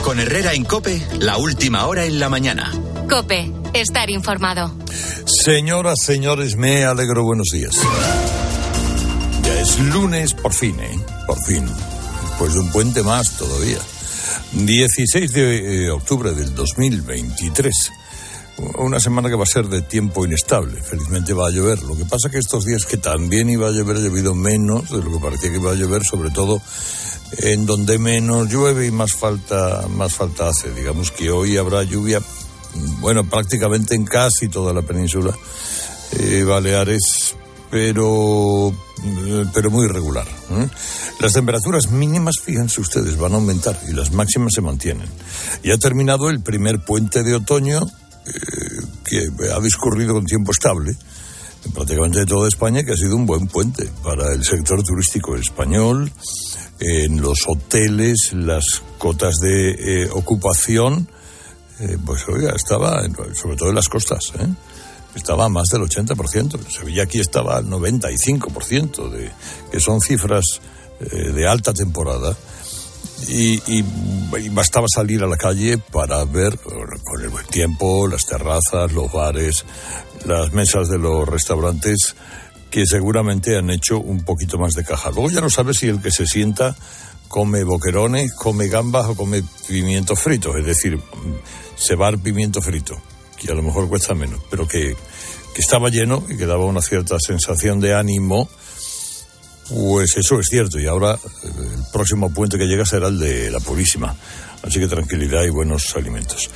Con Herrera en COPE, la última hora en la mañana. COPE, estar informado. Señoras, señores, me alegro, buenos días. Ya es lunes, por fin, por fin. Después de un puente más todavía. 16 de octubre del 2023. Una semana que va a ser de tiempo inestable. Felizmente va a llover. Lo que pasa que estos días que también iba a llover, ha llovido menos de lo que parecía que iba a llover, sobre todo en donde menos llueve y más falta hace. Digamos que hoy habrá lluvia, bueno, prácticamente en casi toda la península, Baleares, pero muy irregular. Las temperaturas mínimas, fíjense ustedes, van a aumentar y las máximas se mantienen. Ya ha terminado el primer puente de otoño, que ha discurrido con tiempo estable en prácticamente toda España, que ha sido un buen puente para el sector turístico español. En los hoteles, las cotas de ocupación, pues oiga, estaba, sobre todo en las costas, estaba a más del 80%. En Sevilla aquí estaba al 95%, que son cifras de alta temporada. Y bastaba salir a la calle para ver, con el buen tiempo, las terrazas, los bares, las mesas de los restaurantes, que seguramente han hecho un poquito más de caja. Luego ya no sabes si el que se sienta come boquerones, come gambas o come pimientos fritos, es decir, cebar pimiento frito, que a lo mejor cuesta menos, pero que estaba lleno y que daba una cierta sensación de ánimo. Pues eso es cierto, y ahora el próximo puente que llega será el de la Purísima, así que tranquilidad y buenos alimentos.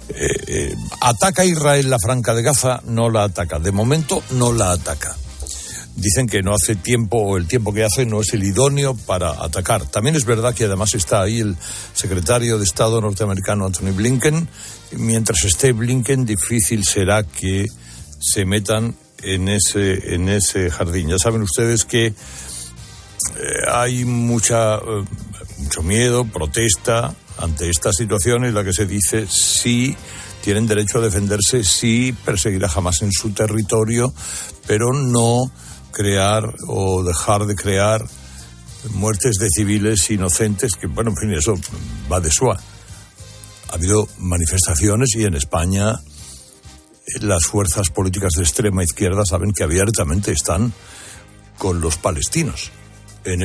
¿Ataca Israel la Franja de Gaza? No la ataca, de momento no la ataca. Dicen que no hace tiempo, o el tiempo que hace no es el idóneo para atacar. También es verdad que además está ahí el secretario de Estado norteamericano Anthony Blinken. Mientras esté Blinken, difícil será que se metan en ese jardín. Ya saben ustedes que hay mucho miedo, protesta ante esta situación en la que se dice sí tienen derecho a defenderse, sí perseguir a Hamás en su territorio, pero no crear o dejar de crear muertes de civiles inocentes, que bueno, en fin, eso va de suá. Ha habido manifestaciones y en España las fuerzas políticas de extrema izquierda saben que abiertamente están con los palestinos en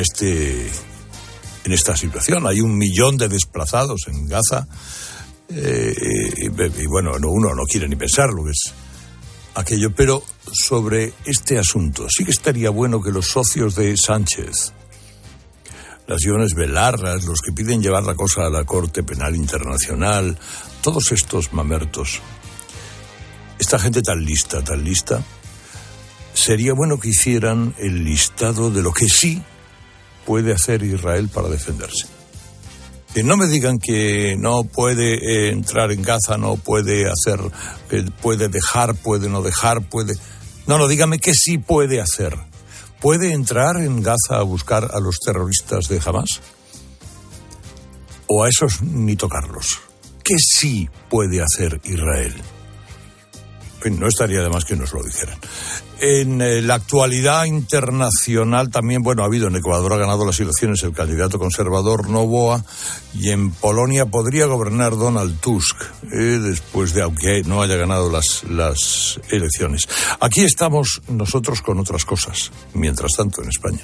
esta situación. Hay 1 millón de desplazados en Gaza, y bueno, uno no quiere ni pensar lo que es aquello, pero sobre este asunto sí que estaría bueno que los socios de Sánchez, las Iones Belarras, los que piden llevar la cosa a la Corte Penal Internacional, todos estos mamertos, esta gente tan lista, sería bueno que hicieran el listado de lo que sí puede hacer Israel para defenderse. Que no me digan que no puede entrar en Gaza, no puede hacer, puede dejar, puede no dejar, puede... No, dígame qué sí puede hacer. ¿Puede entrar en Gaza a buscar a los terroristas de Hamás? ¿O a esos ni tocarlos? ¿Qué sí puede hacer Israel? No estaría de más que nos lo dijeran. En la actualidad internacional también, bueno, ha habido en Ecuador, ha ganado las elecciones el candidato conservador Noboa, y en Polonia podría gobernar Donald Tusk, después de, aunque no haya ganado las elecciones. Aquí estamos nosotros con otras cosas, mientras tanto en España.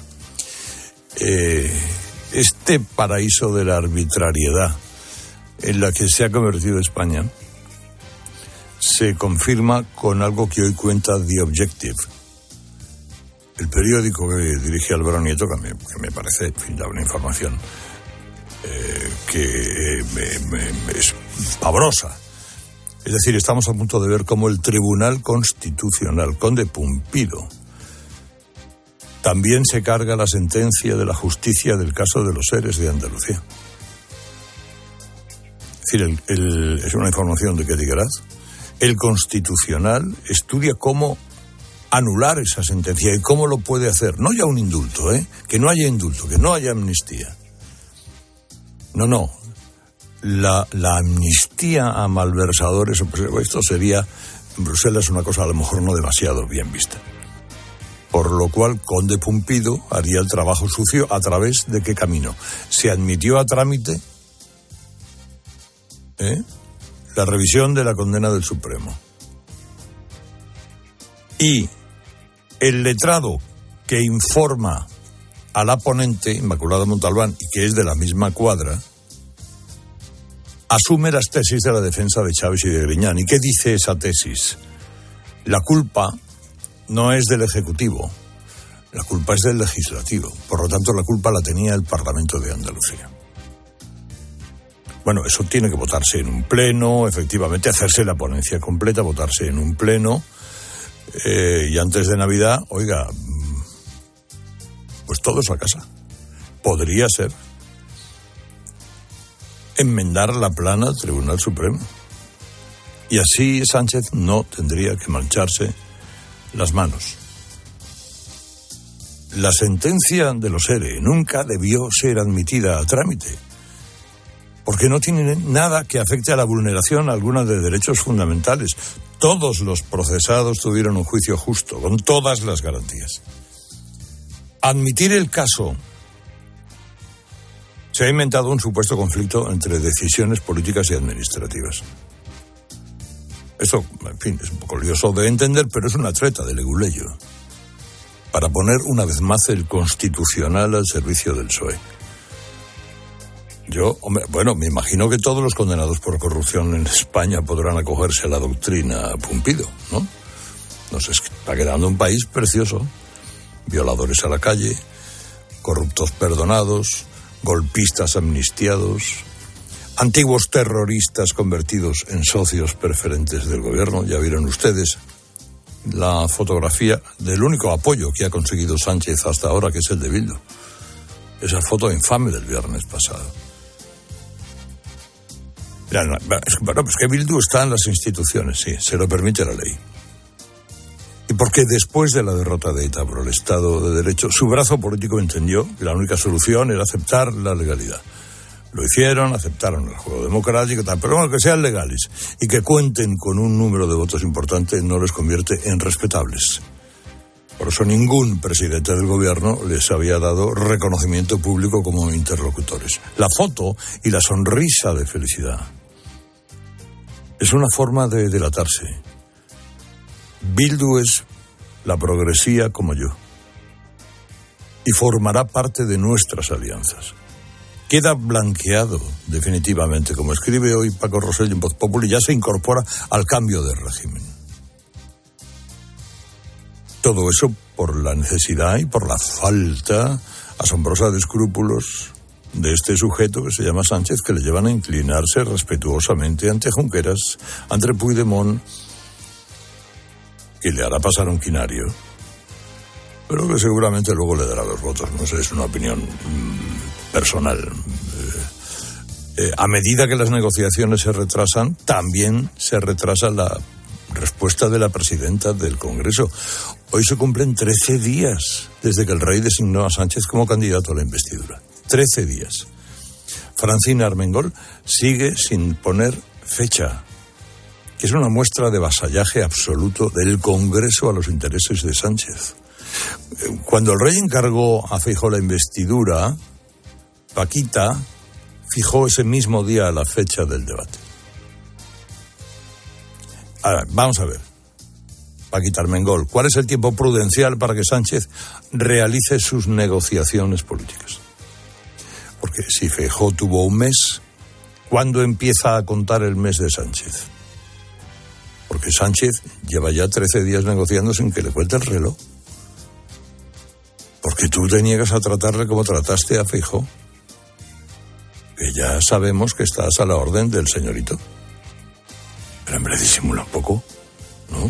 Este paraíso de la arbitrariedad en la que se ha convertido España se confirma con algo que hoy cuenta The Objective, el periódico que dirige Álvaro Nieto, que me parece, en fin, da una información que es pavorosa. Es decir, estamos a punto de ver cómo el Tribunal Constitucional, Conde Pumpido, también se carga la sentencia de la justicia del caso de los seres de Andalucía. Es decir, es una información de Ketty Garaz. El Constitucional estudia cómo anular esa sentencia y cómo lo puede hacer. No ya un indulto, que no haya indulto, que no haya amnistía. No. La amnistía a malversadores, esto sería en Bruselas una cosa a lo mejor no demasiado bien vista. Por lo cual, Conde Pumpido haría el trabajo sucio. ¿A través de qué camino? Se admitió a trámite la revisión de la condena del Supremo. Y el letrado que informa a la ponente, Inmaculada Montalbán, y que es de la misma cuadra, asume las tesis de la defensa de Chaves y de Griñán. ¿Y qué dice esa tesis? La culpa no es del Ejecutivo, la culpa es del Legislativo. Por lo tanto, la culpa la tenía el Parlamento de Andalucía. Bueno, eso tiene que votarse en un pleno, efectivamente, hacerse la ponencia completa, votarse en un pleno, y antes de Navidad, oiga, pues todos a casa. Podría ser enmendar la plana del Tribunal Supremo. Y así Sánchez no tendría que mancharse las manos. La sentencia de los ERE nunca debió ser admitida a trámite, porque no tiene nada que afecte a la vulneración alguna de derechos fundamentales. Todos los procesados tuvieron un juicio justo, con todas las garantías. Admitir el caso, se ha inventado un supuesto conflicto entre decisiones políticas y administrativas. Esto, en fin, es un poco lioso de entender, pero es una treta de leguleyo para poner una vez más el Constitucional al servicio del PSOE. Me imagino que todos los condenados por corrupción en España podrán acogerse a la doctrina Pumpido, ¿no? Nos está quedando un país precioso. Violadores a la calle, corruptos perdonados, golpistas amnistiados, antiguos terroristas convertidos en socios preferentes del gobierno. Ya vieron ustedes la fotografía del único apoyo que ha conseguido Sánchez hasta ahora, que es el de Bildu. Esa foto infame del viernes pasado. Es que Bildu está en las instituciones, sí, se lo permite la ley. Y porque después de la derrota de ETA por el Estado de Derecho, su brazo político entendió que la única solución era aceptar la legalidad. Lo hicieron, aceptaron el juego democrático, pero bueno, que sean legales y que cuenten con un número de votos importante no les convierte en respetables. Por eso ningún presidente del gobierno les había dado reconocimiento público como interlocutores. La foto y la sonrisa de felicidad es una forma de delatarse. Bildu es la progresía como yo y formará parte de nuestras alianzas. Queda blanqueado definitivamente, como escribe hoy Paco Rosell en Voz Populi, ya se incorpora al cambio de régimen. Todo eso por la necesidad y por la falta asombrosa de escrúpulos de este sujeto que se llama Sánchez, que le llevan a inclinarse respetuosamente ante Junqueras, ante Puigdemont, que le hará pasar un quinario, pero que seguramente luego le dará los votos. No sé, es una opinión personal. A medida que las negociaciones se retrasan, también se retrasa la respuesta de la presidenta del Congreso. Hoy se cumplen 13 días desde que el rey designó a Sánchez como candidato a la investidura. 13 días. Francina Armengol sigue sin poner fecha, que es una muestra de vasallaje absoluto del Congreso a los intereses de Sánchez. Cuando el rey encargó a Feijóo la investidura, Paquita fijó ese mismo día la fecha del debate. Ahora, vamos a ver, Paquita Armengol, ¿cuál es el tiempo prudencial para que Sánchez realice sus negociaciones políticas? Porque si Feijóo tuvo un mes, ¿cuándo empieza a contar el mes de Sánchez? Porque Sánchez lleva ya 13 días negociando sin que le cuente el reloj. Porque tú te niegas a tratarle como trataste a Feijóo, que ya sabemos que estás a la orden del señorito. Pero hombre, disimula un poco, ¿no?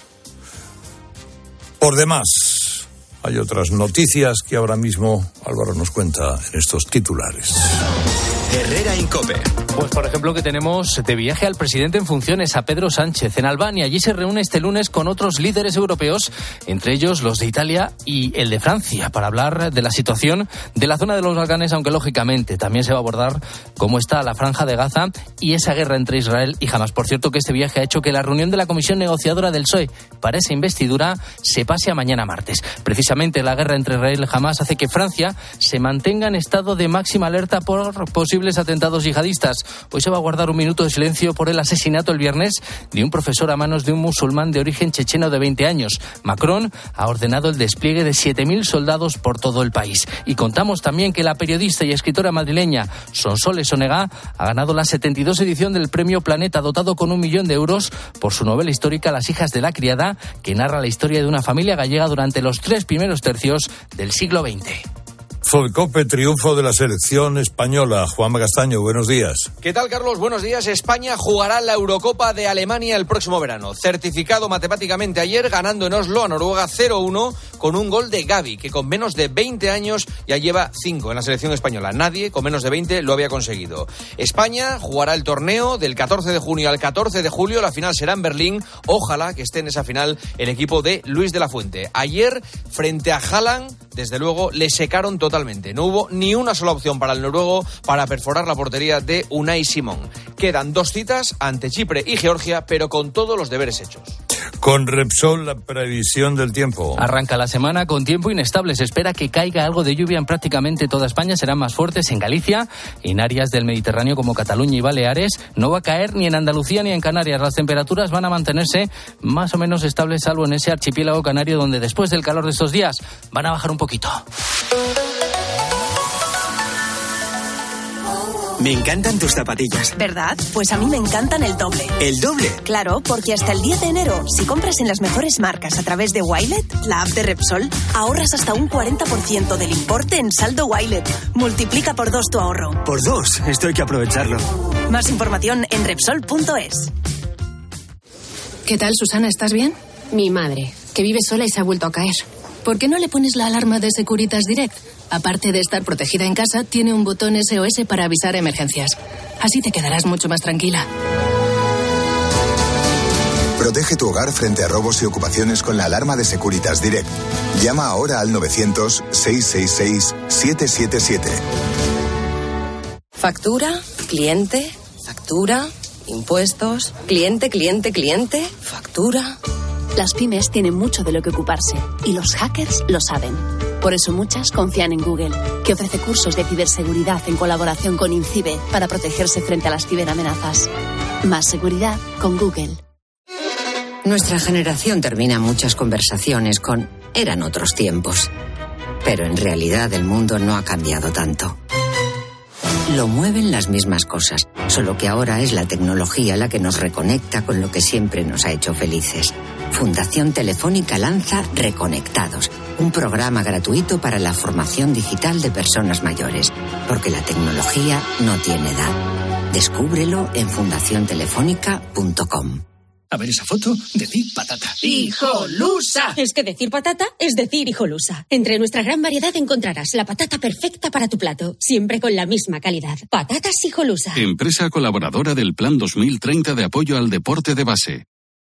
Por demás, hay otras noticias que ahora mismo Álvaro nos cuenta en estos titulares. Herrera Incope. Pues por ejemplo que tenemos de viaje al presidente en funciones, a Pedro Sánchez, en Albania. Allí se reúne este lunes con otros líderes europeos, entre ellos los de Italia y el de Francia, para hablar de la situación de la zona de los Balcanes, aunque lógicamente también se va a abordar cómo está la franja de Gaza y esa guerra entre Israel y Hamás. Por cierto, que este viaje ha hecho que la reunión de la comisión negociadora del PSOE para esa investidura se pase a mañana martes. Precisamente la guerra entre Israel y Hamás hace que Francia se mantenga en estado de máxima alerta por posibles atentados yihadistas. Además, hoy se va a guardar un minuto de silencio por el asesinato el viernes de un profesor a manos de un musulmán de origen checheno de 20 años. Macron ha ordenado el despliegue de 7.000 soldados por todo el país. Y contamos también que la periodista y escritora madrileña Sonsoles Onegá ha ganado la 72 edición del Premio Planeta, dotado con 1 millón de euros por su novela histórica Las hijas de la criada, que narra la historia de una familia gallega durante los 3 primeros tercios del siglo XX. COPE, triunfo de la selección española. Juanma Castaño, buenos días. ¿Qué tal, Carlos? Buenos días. España jugará la Eurocopa de Alemania el próximo verano. Certificado matemáticamente ayer, ganando en Oslo a Noruega 0-1 con un gol de Gavi, que con menos de 20 años ya lleva 5 en la selección española. Nadie con menos de 20 lo había conseguido. España jugará el torneo del 14 de junio al 14 de julio. La final será en Berlín. Ojalá que esté en esa final el equipo de Luis de la Fuente. Ayer, frente a Haaland, desde luego, le secaron totalmente. No hubo ni una sola opción para el noruego para perforar la portería de Unai Simón. Quedan 2 citas ante Chipre y Georgia, pero con todos los deberes hechos. Con Repsol, la previsión del tiempo. Arranca la semana con tiempo inestable. Se espera que caiga algo de lluvia en prácticamente toda España. Serán más fuertes en Galicia, en áreas del Mediterráneo como Cataluña y Baleares. No va a caer ni en Andalucía ni en Canarias. Las temperaturas van a mantenerse más o menos estables, salvo en ese archipiélago canario, donde después del calor de estos días van a bajar un poquito. Me encantan tus zapatillas. ¿Verdad? Pues a mí me encantan el doble. ¿El doble? Claro, porque hasta el 10 de enero, si compras en las mejores marcas a través de Wilet, la app de Repsol, ahorras hasta un 40% del importe en saldo Wilet. Multiplica por 2 tu ahorro. Por 2, esto hay que aprovecharlo. Más información en Repsol.es. ¿Qué tal, Susana? ¿Estás bien? Mi madre, que vive sola y se ha vuelto a caer. ¿Por qué no le pones la alarma de Securitas Direct? Aparte de estar protegida en casa, tiene un botón SOS para avisar emergencias. Así te quedarás mucho más tranquila. Protege tu hogar frente a robos y ocupaciones con la alarma de Securitas Direct. Llama ahora al 900-666-777. Factura, cliente, factura, impuestos, cliente, factura. Las pymes tienen mucho de lo que ocuparse y los hackers lo saben. Por eso muchas confían en Google, que ofrece cursos de ciberseguridad en colaboración con INCIBE para protegerse frente a las ciberamenazas. Más seguridad con Google. Nuestra generación termina muchas conversaciones con «eran otros tiempos». Pero en realidad el mundo no ha cambiado tanto. Lo mueven las mismas cosas, solo que ahora es la tecnología la que nos reconecta con lo que siempre nos ha hecho felices. Fundación Telefónica lanza Reconectados, un programa gratuito para la formación digital de personas mayores, porque la tecnología no tiene edad. Descúbrelo en fundaciontelefónica.com. A ver esa foto, decir patata. ¡Hijolusa! Es que decir patata es decir hijolusa. Entre nuestra gran variedad encontrarás la patata perfecta para tu plato, siempre con la misma calidad. Patatas Hijolusa. Empresa colaboradora del Plan 2030 de apoyo al deporte de base.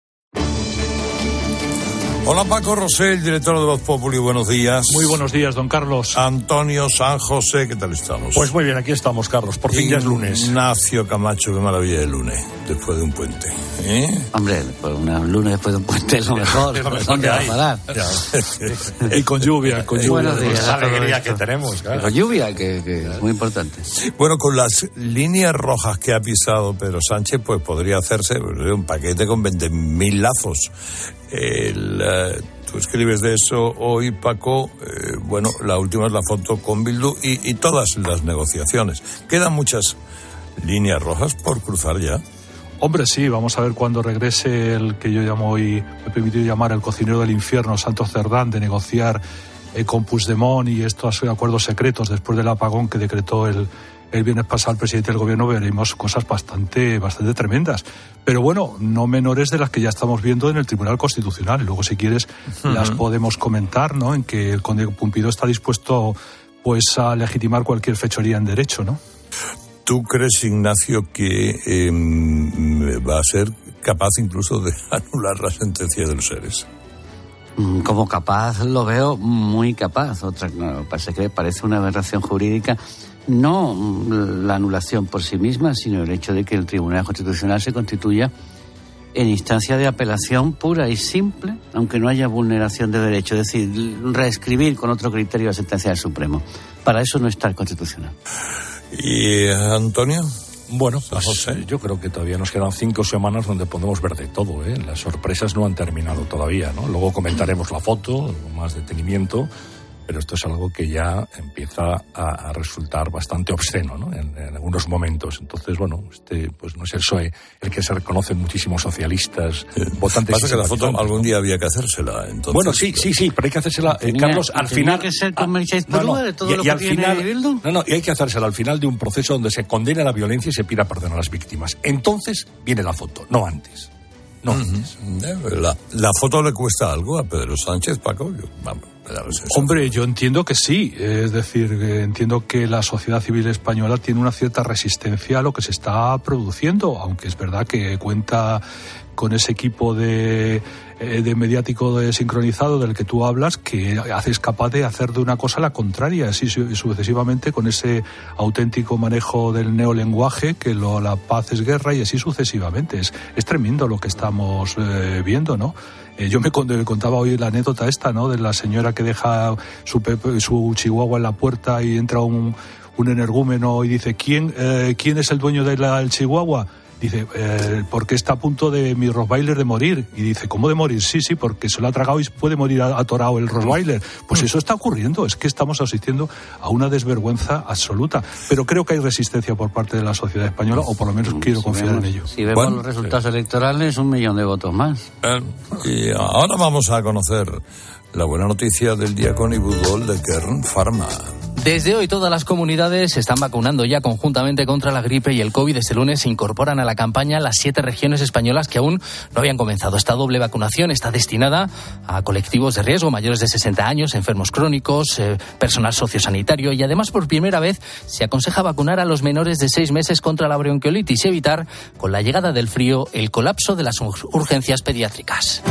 Hola, Paco Rosell, director de Voz Populi, buenos días. Muy buenos días, don Carlos. Antonio San José, ¿qué tal estamos? Pues muy bien, aquí estamos, Carlos, por fin ya es lunes. Ignacio Camacho, qué maravilla de lunes, después de un puente. Hombre, pues un lunes después de un puente es lo mejor. Es lo mejor que hay. Y con lluvia, Buenos días, esa alegría que tenemos, claro. Con lluvia, que es muy importante. Bueno, con las líneas rojas que ha pisado Pedro Sánchez, pues podría hacerse un paquete con 20.000 lazos. Tú escribes de eso hoy, Paco. Bueno, la última es la foto con Bildu y todas las negociaciones. Quedan muchas líneas rojas por cruzar ya. Hombre, sí, vamos a ver cuando regrese el que yo llamo hoy, me he permitido llamar el cocinero del infierno, Santos Cerdán, de negociar con Puigdemont y estos acuerdos secretos después del apagón que decretó el viernes pasado el presidente del gobierno. Veremos cosas bastante tremendas. Pero bueno, no menores de las que ya estamos viendo en el Tribunal Constitucional. Y luego, si quieres, las podemos comentar, ¿no? En que el conde Pompidou está dispuesto pues a legitimar cualquier fechoría en derecho, ¿no? ¿Tú crees, Ignacio, que va a ser capaz incluso de anular la sentencia de los seres? Como capaz lo veo muy capaz. Parece una aberración jurídica. No la anulación por sí misma, sino el hecho de que el Tribunal Constitucional se constituya en instancia de apelación pura y simple, aunque no haya vulneración de derecho. Es decir, reescribir con otro criterio la sentencia del Supremo. Para eso no está el Constitucional. ¿Y Antonio? Bueno, pues yo creo que todavía nos quedan 5 semanas donde podemos ver de todo, ¿eh? Las sorpresas no han terminado todavía, ¿no? Luego comentaremos la foto con más detenimiento, pero esto es algo que ya empieza a resultar bastante obsceno, ¿no? En algunos momentos. Entonces, bueno, pues no es el PSOE el que se reconocen muchísimos socialistas, votantes. Pasa que la foto algún día había que hacérsela, entonces. Bueno, sí, pero hay que hacérsela, Carlos, al final. Que ser convencido de todo lo que tiene Bildu. Y hay que hacérsela al final de un proceso donde se condena la violencia y se pida perdón a las víctimas. Entonces viene la foto, no antes. No antes. ¿La foto le cuesta algo a Pedro Sánchez, Paco? Vamos. Hombre, yo entiendo que sí, es decir, entiendo que la sociedad civil española tiene una cierta resistencia a lo que se está produciendo, aunque es verdad que cuenta con ese equipo de mediático sincronizado del que tú hablas, que es capaz de hacer de una cosa la contraria, así sucesivamente, con ese auténtico manejo del neolenguaje, que la paz es guerra, y así sucesivamente. Es tremendo lo que estamos viendo, ¿no? Yo me contaba hoy la anécdota esta, ¿no? De la señora que deja su chihuahua en la puerta y entra un energúmeno y dice, ¿quién es el dueño del chihuahua? Dice, porque está a punto de mi Rottweiler de morir. Y dice, ¿cómo de morir? Sí, porque se lo ha tragado y puede morir atorado el Rottweiler. Pues eso está ocurriendo, es que estamos asistiendo a una desvergüenza absoluta. Pero creo que hay resistencia por parte de la sociedad española, o por lo menos quiero confiar en ello. Si vemos los resultados electorales, 1 millón de votos más. Y ahora vamos a conocer la buena noticia del día con Ibudol de Kern Pharma. Desde hoy todas las comunidades se están vacunando ya conjuntamente contra la gripe y el COVID. Este lunes se incorporan a la campaña las 7 regiones españolas que aún no habían comenzado. Esta doble vacunación está destinada a colectivos de riesgo, mayores de 60 años, enfermos crónicos, personal sociosanitario, y además por primera vez se aconseja vacunar a los menores de 6 meses contra la bronquiolitis y evitar, con la llegada del frío, el colapso de las urgencias pediátricas.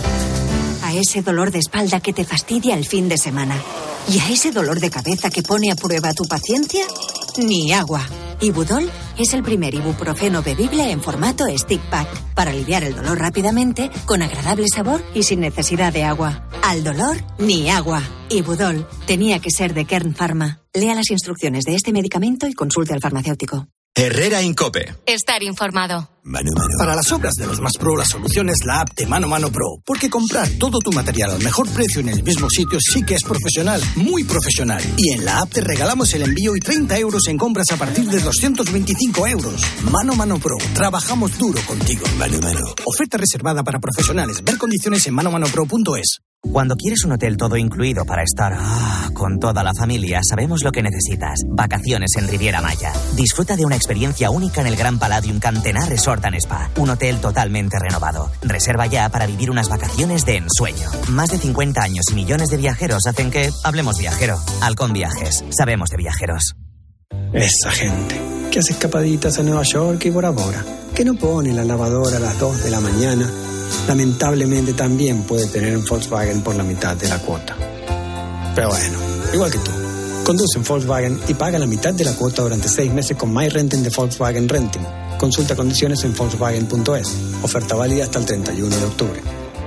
A ese dolor de espalda que te fastidia el fin de semana. ¿Y a ese dolor de cabeza que pone a prueba tu paciencia? Ni agua. Ibudol es el primer ibuprofeno bebible en formato stick pack para aliviar el dolor rápidamente, con agradable sabor y sin necesidad de agua. Al dolor, ni agua. Ibudol tenía que ser de Kern Pharma. Lea las instrucciones de este medicamento y consulte al farmacéutico. Herrera Incope. Estar informado. Mano. Para las obras de los más pro, la solución es la app de Mano Pro. Porque comprar todo tu material al mejor precio en el mismo sitio sí que es profesional, muy profesional. Y en la app te regalamos el envío y 30 euros en compras a partir de 225 euros. Mano Pro. Trabajamos duro contigo. Mano. Oferta reservada para profesionales. Ver condiciones en manomano.pro.es. Cuando quieres un hotel todo incluido para estar con toda la familia, sabemos lo que necesitas. Vacaciones en Riviera Maya. Disfruta de una experiencia única en el Gran Palladium Cantenà Resort and Spa. Un hotel totalmente renovado. Reserva ya para vivir unas vacaciones de ensueño. Más de 50 años y millones de viajeros hacen que hablemos viajero. Halcón Viajes. Sabemos de viajeros. Esa gente que hace escapaditas a Nueva York y Bora Bora, que no pone la lavadora a las 2 de la mañana, lamentablemente también puede tener un Volkswagen por la mitad de la cuota. Pero bueno, igual que tú, conduce en Volkswagen y paga la mitad de la cuota durante 6 meses con My Renting de Volkswagen Renting. Consulta condiciones en Volkswagen.es. Oferta válida hasta el 31 de octubre.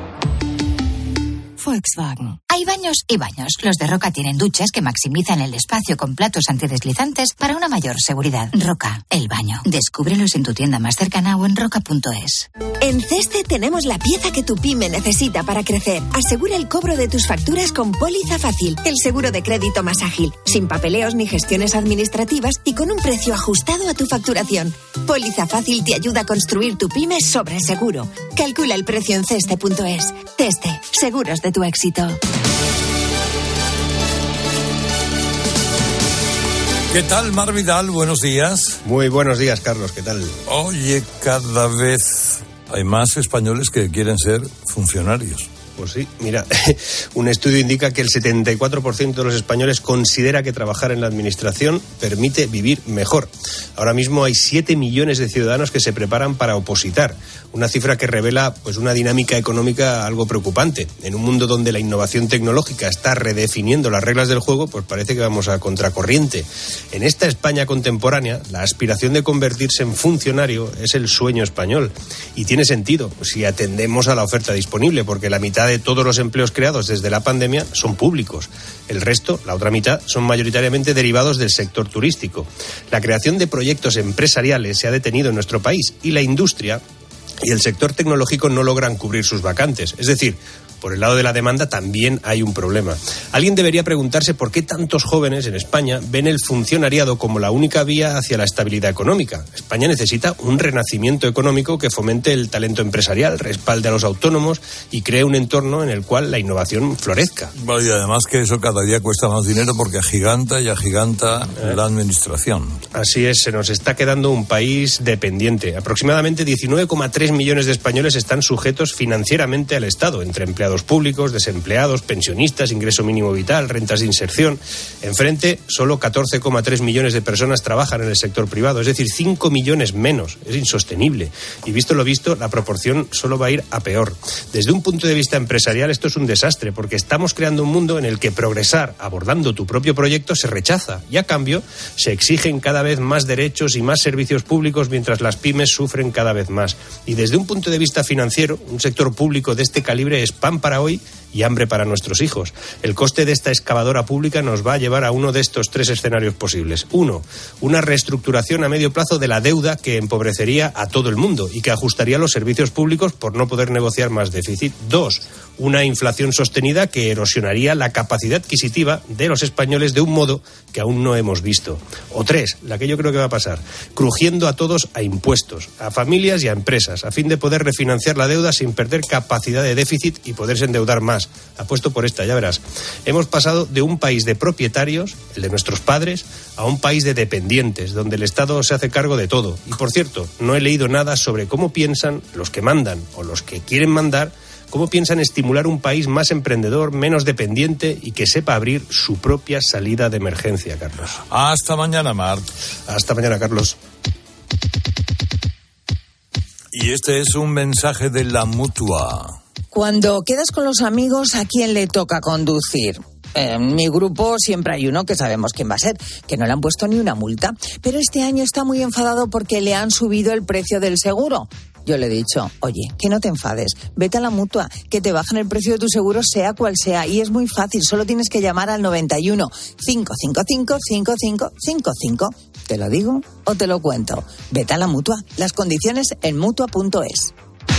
Volkswagen. Hay baños y baños. Los de Roca tienen duchas que maximizan el espacio con platos antideslizantes para una mayor seguridad. Roca, el baño. Descúbrelos en tu tienda más cercana o en roca.es. En Ceste tenemos la pieza que tu pyme necesita para crecer. Asegura el cobro de tus facturas con Póliza Fácil, el seguro de crédito más ágil, sin papeleos ni gestiones administrativas y con un precio ajustado a tu facturación. Póliza Fácil te ayuda a construir tu pyme sobre seguro. Calcula el precio en ceste.es. Ceste, seguros de tu éxito. ¿Qué tal, Mar Vidal? Buenos días. Muy buenos días, Carlos. ¿Qué tal? Oye, cada vez hay más españoles que quieren ser funcionarios. Pues sí, mira, un estudio indica que el 74% de los españoles considera que trabajar en la administración permite vivir mejor. Ahora mismo hay 7 millones de ciudadanos que se preparan para opositar, una cifra que revela pues una dinámica económica algo preocupante. En un mundo donde la innovación tecnológica está redefiniendo las reglas del juego, pues parece que vamos a contracorriente. En esta España contemporánea, la aspiración de convertirse en funcionario es el sueño español. Y tiene sentido si atendemos a la oferta disponible, porque la mitad mitad de todos los empleos creados desde la pandemia son públicos. El resto, la otra mitad, son mayoritariamente derivados del sector turístico. La creación de proyectos empresariales se ha detenido en nuestro país y la industria y el sector tecnológico no logran cubrir sus vacantes. Es decir, por el lado de la demanda también hay un problema. Alguien debería preguntarse por qué tantos jóvenes en España ven el funcionariado como la única vía hacia la estabilidad económica. España necesita un renacimiento económico que fomente el talento empresarial, respalde a los autónomos y cree un entorno en el cual la innovación florezca. Y además que eso cada día cuesta más dinero porque agiganta la administración. Así es, se nos está quedando un país dependiente. Aproximadamente 19,3 millones de españoles están sujetos financieramente al Estado, entre empleados públicos, desempleados, pensionistas, ingreso mínimo vital, rentas de inserción. Enfrente, solo 14,3 millones de personas trabajan en el sector privado, es decir, 5 millones menos. Es insostenible. Y visto lo visto, la proporción solo va a ir a peor. Desde un punto de vista empresarial, esto es un desastre, porque estamos creando un mundo en el que progresar abordando tu propio proyecto se rechaza y a cambio se exigen cada vez más derechos y más servicios públicos mientras las pymes sufren cada vez más. Y desde un punto de vista financiero, un sector público de este calibre es pan para hoy y hambre para nuestros hijos. El coste de esta excavadora pública nos va a llevar a uno de estos tres escenarios posibles. 1. Una reestructuración a medio plazo de la deuda que empobrecería a todo el mundo y que ajustaría los servicios públicos por no poder negociar más déficit. 2. Una inflación sostenida que erosionaría la capacidad adquisitiva de los españoles de un modo que aún no hemos visto. O 3, la que yo creo que va a pasar, crujiendo a todos a impuestos, a familias y a empresas, a fin de poder refinanciar la deuda sin perder capacidad de déficit y poderse endeudar más. Apuesto por esta, ya verás. Hemos pasado de un país de propietarios, el de nuestros padres, a un país de dependientes, donde el Estado se hace cargo de todo. Y por cierto, no he leído nada sobre cómo piensan los que mandan o los que quieren mandar, cómo piensan estimular un país más emprendedor, menos dependiente y que sepa abrir su propia salida de emergencia, Carlos. Hasta mañana, Marc. Hasta mañana, Carlos. Y este es un mensaje de la Mutua. Cuando quedas con los amigos, ¿a quién le toca conducir? En mi grupo siempre hay uno que sabemos quién va a ser, que no le han puesto ni una multa. Pero este año está muy enfadado porque le han subido el precio del seguro. Yo le he dicho, oye, que no te enfades, vete a la Mutua, que te bajan el precio de tu seguro sea cual sea. Y es muy fácil, solo tienes que llamar al 91 555 5555. ¿Te lo digo o te lo cuento? Vete a la Mutua, las condiciones en Mutua.es.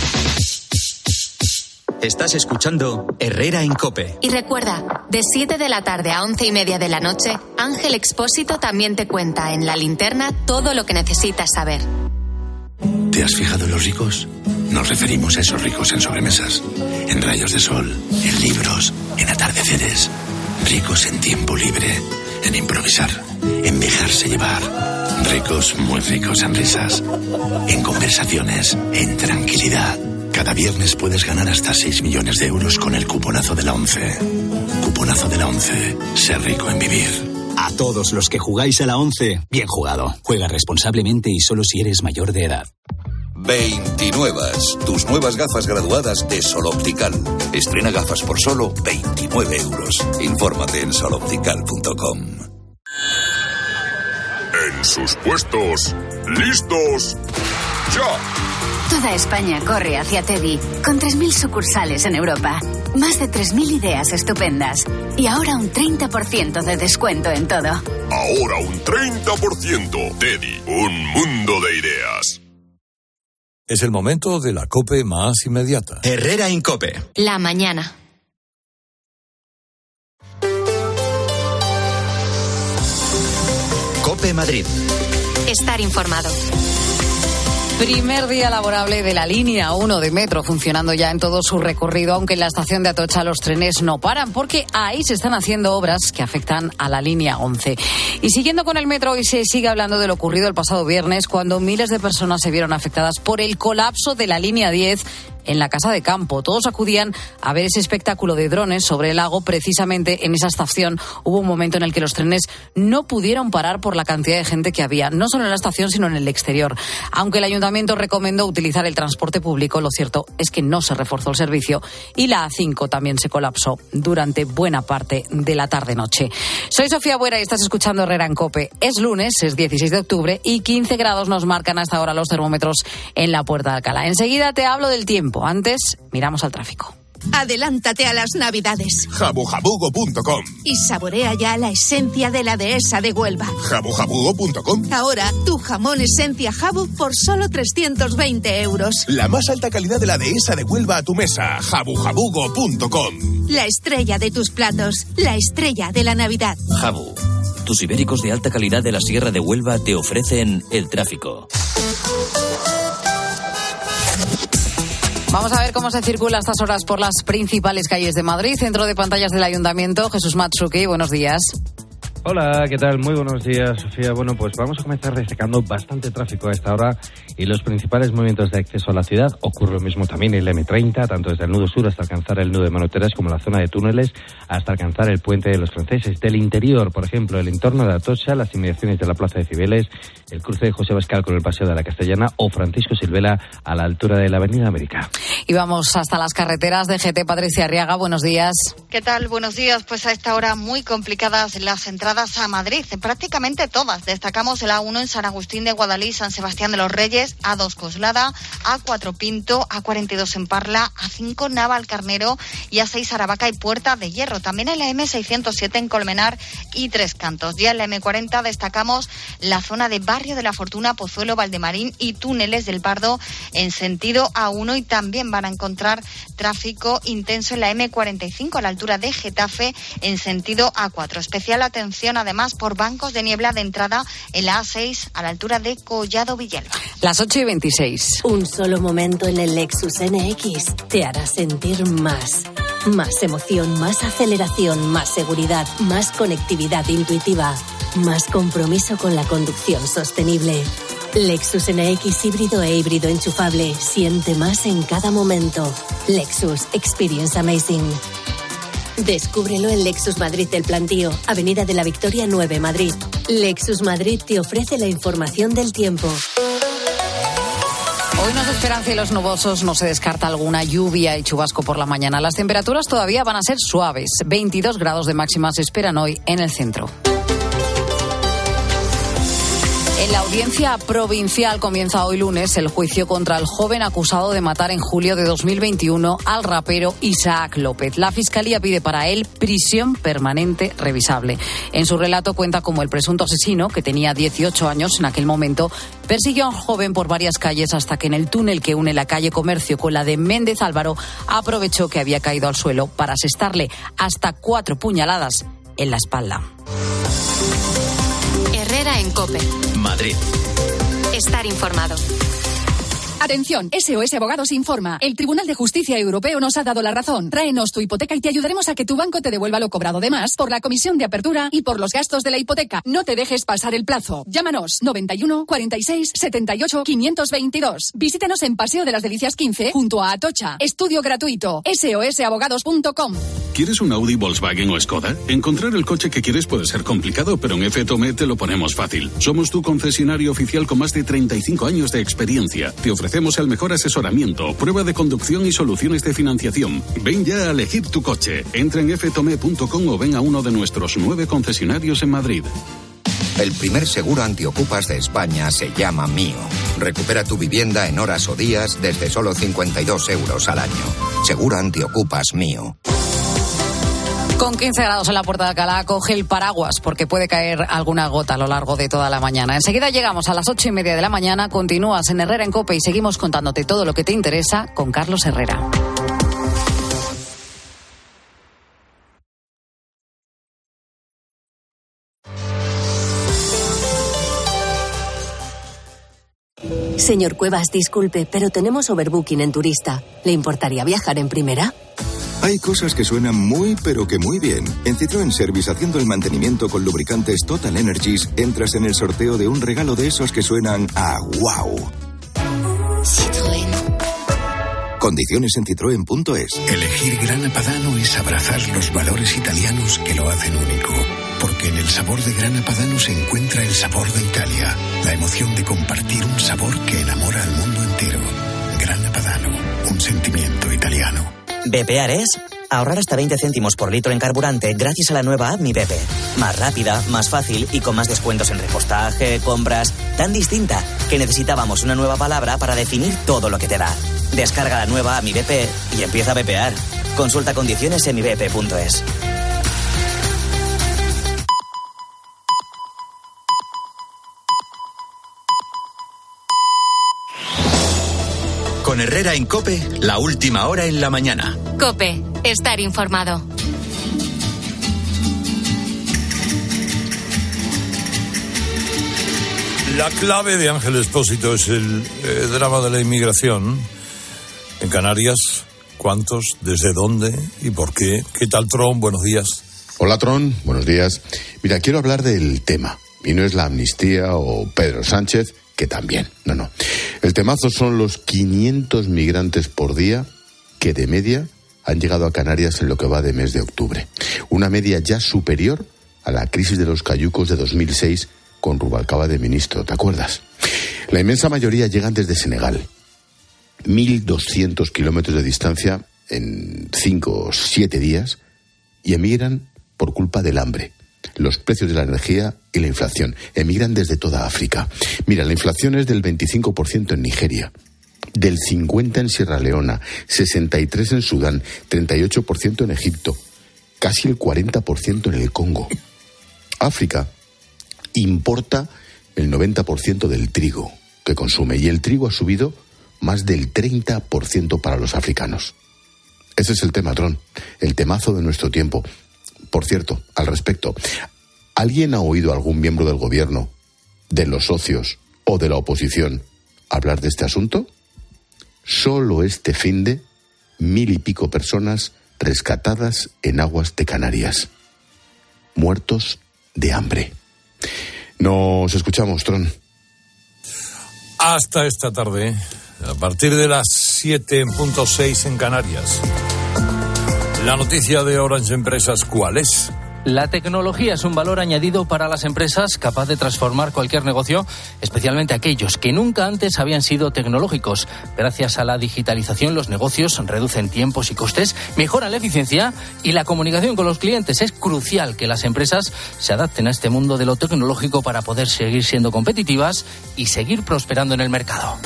Estás escuchando Herrera en COPE. Y recuerda, de 7 de la tarde a 11:30 de la noche, Ángel Expósito también te cuenta en La Linterna todo lo que necesitas saber. ¿Te has fijado en los ricos? Nos referimos a esos ricos en sobremesas, en rayos de sol, en libros, en atardeceres. Ricos en tiempo libre, en improvisar, en dejarse llevar. Ricos, muy ricos en risas, en conversaciones, en tranquilidad. Cada viernes puedes ganar hasta 6 millones de euros con el cuponazo de la 11. Cuponazo de la 11. Ser rico en vivir. A todos los que jugáis a la 11, bien jugado. Juega responsablemente y solo si eres mayor de edad. 29. Tus nuevas gafas graduadas de Sol Optical. Estrena gafas por solo 29 euros. Infórmate en soloptical.com. En sus puestos, listos, ya. Toda España corre hacia Teddy, con 3.000 sucursales en Europa. Más de 3.000 ideas estupendas. Y ahora un 30% de descuento en todo. Ahora un 30%. Teddy, un mundo de ideas. Es el momento de la COPE más inmediata. Herrera en COPE. La mañana. COPE Madrid. Estar informado. Primer día laborable de la línea 1 de metro funcionando ya en todo su recorrido, aunque en la estación de Atocha los trenes no paran porque ahí se están haciendo obras que afectan a la línea 11. Y siguiendo con el metro, hoy se sigue hablando de lo ocurrido el pasado viernes cuando miles de personas se vieron afectadas por el colapso de la línea 10 en la Casa de Campo. Todos acudían a ver ese espectáculo de drones sobre el lago. Precisamente en esa estación hubo un momento en el que los trenes no pudieron parar por la cantidad de gente que había, no solo en la estación, sino en el exterior. Aunque el ayuntamiento recomendó utilizar el transporte público, lo cierto es que no se reforzó el servicio y la A5 también se colapsó durante buena parte de la tarde-noche. Soy Sofía Buera y estás escuchando Herrera en COPE. Es lunes, es 16 de octubre y 15 grados nos marcan hasta ahora los termómetros en la Puerta de Alcalá. Enseguida te hablo del tiempo. Antes, miramos al tráfico. Adelántate a las Navidades. Jabujabugo.com. Y saborea ya la esencia de la dehesa de Huelva. Jabujabugo.com. Ahora, tu jamón esencia Jabu por solo 320 euros. La más alta calidad de la dehesa de Huelva a tu mesa. Jabujabugo.com. La estrella de tus platos. La estrella de la Navidad. Jabu. Tus ibéricos de alta calidad de la Sierra de Huelva te ofrecen el tráfico. Vamos a ver cómo se circula a estas horas por las principales calles de Madrid. Centro de pantallas del Ayuntamiento, Jesús Matsuki, buenos días. Hola, ¿qué tal? Muy buenos días, Sofía. Bueno, pues vamos a comenzar destacando bastante tráfico a esta hora y los principales movimientos de acceso a la ciudad. Ocurre lo mismo también en el M30, tanto desde el nudo sur hasta alcanzar el nudo de Manoteras como la zona de túneles hasta alcanzar el puente de los franceses. Del interior, por ejemplo, el entorno de Atocha, las inmediaciones de la Plaza de Cibeles, el cruce de José Bascal con el Paseo de la Castellana o Francisco Silvela a la altura de la Avenida América. Y vamos hasta las carreteras de GT. Patricia Arriaga, buenos días. ¿Qué tal? Buenos días. Pues a esta hora muy complicadas las entradas a Madrid, prácticamente todas. Destacamos el A1 en San Agustín de Guadalí, San Sebastián de los Reyes, A2 Coslada, A4 Pinto, A42 en Parla, A5 Navalcarnero y A6 Aravaca y Puerta de Hierro. También en la M607 en Colmenar y Tres Cantos. Ya en la M40 destacamos la zona de Barrio de la Fortuna, Pozuelo, Valdemarín y Túneles del Pardo en sentido A1 y también van a encontrar tráfico intenso en la M45 a la altura de Getafe en sentido A4. Especial atención además por bancos de niebla de entrada en la A6 a la altura de Collado Villalba. Las 8:26. Un solo momento en el Lexus NX te hará sentir más. Más emoción, más aceleración, más seguridad, más conectividad intuitiva, más compromiso con la conducción sostenible. Lexus NX híbrido e híbrido enchufable. Siente más en cada momento. Lexus Experience Amazing. Descúbrelo en Lexus Madrid del Plantío, Avenida de la Victoria 9, Madrid. Lexus Madrid te ofrece la información del tiempo. Hoy nos esperan cielos nubosos, no se descarta alguna lluvia y chubasco por la mañana. Las temperaturas todavía van a ser suaves. 22 grados de máxima se esperan hoy en el centro. En la audiencia provincial comienza hoy lunes el juicio contra el joven acusado de matar en julio de 2021 al rapero Isaac López. La Fiscalía pide para él prisión permanente revisable. En su relato cuenta cómo el presunto asesino, que tenía 18 años en aquel momento, persiguió a un joven por varias calles hasta que en el túnel que une la calle Comercio con la de Méndez Álvaro aprovechó que había caído al suelo para asestarle hasta 4 puñaladas en la espalda. Herrera en COPE. Madrid. Estar informado. Atención, SOS Abogados informa. El Tribunal de Justicia Europeo nos ha dado la razón. Tráenos tu hipoteca y te ayudaremos a que tu banco te devuelva lo cobrado de más por la comisión de apertura y por los gastos de la hipoteca. No te dejes pasar el plazo. Llámanos 91 46 78 522. Visítenos en Paseo de las Delicias 15 junto a Atocha. Estudio gratuito. sosabogados.com. ¿Quieres un Audi, Volkswagen o Skoda? Encontrar el coche que quieres puede ser complicado, pero en F-Tome te lo ponemos fácil. Somos tu concesionario oficial con más de 35 años de experiencia. Te ofrecemos el mejor asesoramiento, prueba de conducción y soluciones de financiación. Ven ya a elegir tu coche. Entra en ftome.com o ven a uno de nuestros 9 concesionarios en Madrid. El primer seguro antiocupas de España se llama Mío. Recupera tu vivienda en horas o días desde solo 52 euros al año. Seguro antiocupas Mío. Con 15 grados en la Puerta de Alcalá, coge el paraguas porque puede caer alguna gota a lo largo de toda la mañana. Enseguida llegamos a las 8:30 de la mañana. Continúas en Herrera en COPE y seguimos contándote todo lo que te interesa con Carlos Herrera. Señor Cuevas, disculpe, pero tenemos overbooking en turista. ¿Le importaría viajar en primera? Hay cosas que suenan muy, pero que muy bien. En Citroën Service, haciendo el mantenimiento con lubricantes Total Energies, entras en el sorteo de un regalo de esos que suenan a wow. Citroën. Condiciones en citroen.es. Elegir Grana Padano es abrazar los valores italianos que lo hacen único. Porque en el sabor de Grana Padano se encuentra el sabor de Italia. La emoción de compartir un sabor que enamora al mundo entero. Grana Padano, un sentimiento italiano. Bepear es ahorrar hasta 20 céntimos por litro en carburante gracias a la nueva app Mi Bepe. Más rápida, más fácil y con más descuentos en repostaje, compras. Tan distinta que necesitábamos una nueva palabra para definir todo lo que te da. Descarga la nueva app Mi Bepe y empieza a bepear. Consulta condiciones en ibp.es. Con Herrera en COPE, la última hora en la mañana. COPE, estar informado. La clave de Ángel Expósito es el drama de la inmigración en Canarias. ¿Cuántos? ¿Desde dónde? ¿Y por qué? ¿Qué tal, Tron? Buenos días. Hola, Tron. Buenos días. Mira, quiero hablar del tema. Y no es la amnistía o Pedro Sánchez, que también. No. El temazo son los 500 migrantes por día que de media han llegado a Canarias en lo que va de mes de octubre. Una media ya superior a la crisis de los cayucos de 2006 con Rubalcaba de ministro, ¿te acuerdas? La inmensa mayoría llegan desde Senegal. 1.200 kilómetros de distancia en 5 o 7 días y emigran por culpa del hambre, los precios de la energía y la inflación. Emigran desde toda África. Mira, la inflación es del 25% en Nigeria, del 50% en Sierra Leona, 63% en Sudán, 38% en Egipto, casi el 40% en el Congo. África importa el 90% del trigo que consume y el trigo ha subido más del 30% para los africanos. Ese es el tema, Tron, el temazo de nuestro tiempo. Por cierto, al respecto, ¿alguien ha oído a algún miembro del gobierno, de los socios o de la oposición hablar de este asunto? Solo este finde, 1.000 y pico personas rescatadas en aguas de Canarias, muertos de hambre. Nos escuchamos, Tron. Hasta esta tarde, a partir de las 7:06 en Canarias. La noticia de Orange Empresas, ¿cuál es? La tecnología es un valor añadido para las empresas capaz de transformar cualquier negocio, especialmente aquellos que nunca antes habían sido tecnológicos. Gracias a la digitalización, los negocios reducen tiempos y costes, mejoran la eficiencia y la comunicación con los clientes. Es crucial que las empresas se adapten a este mundo de lo tecnológico para poder seguir siendo competitivas y seguir prosperando en el mercado.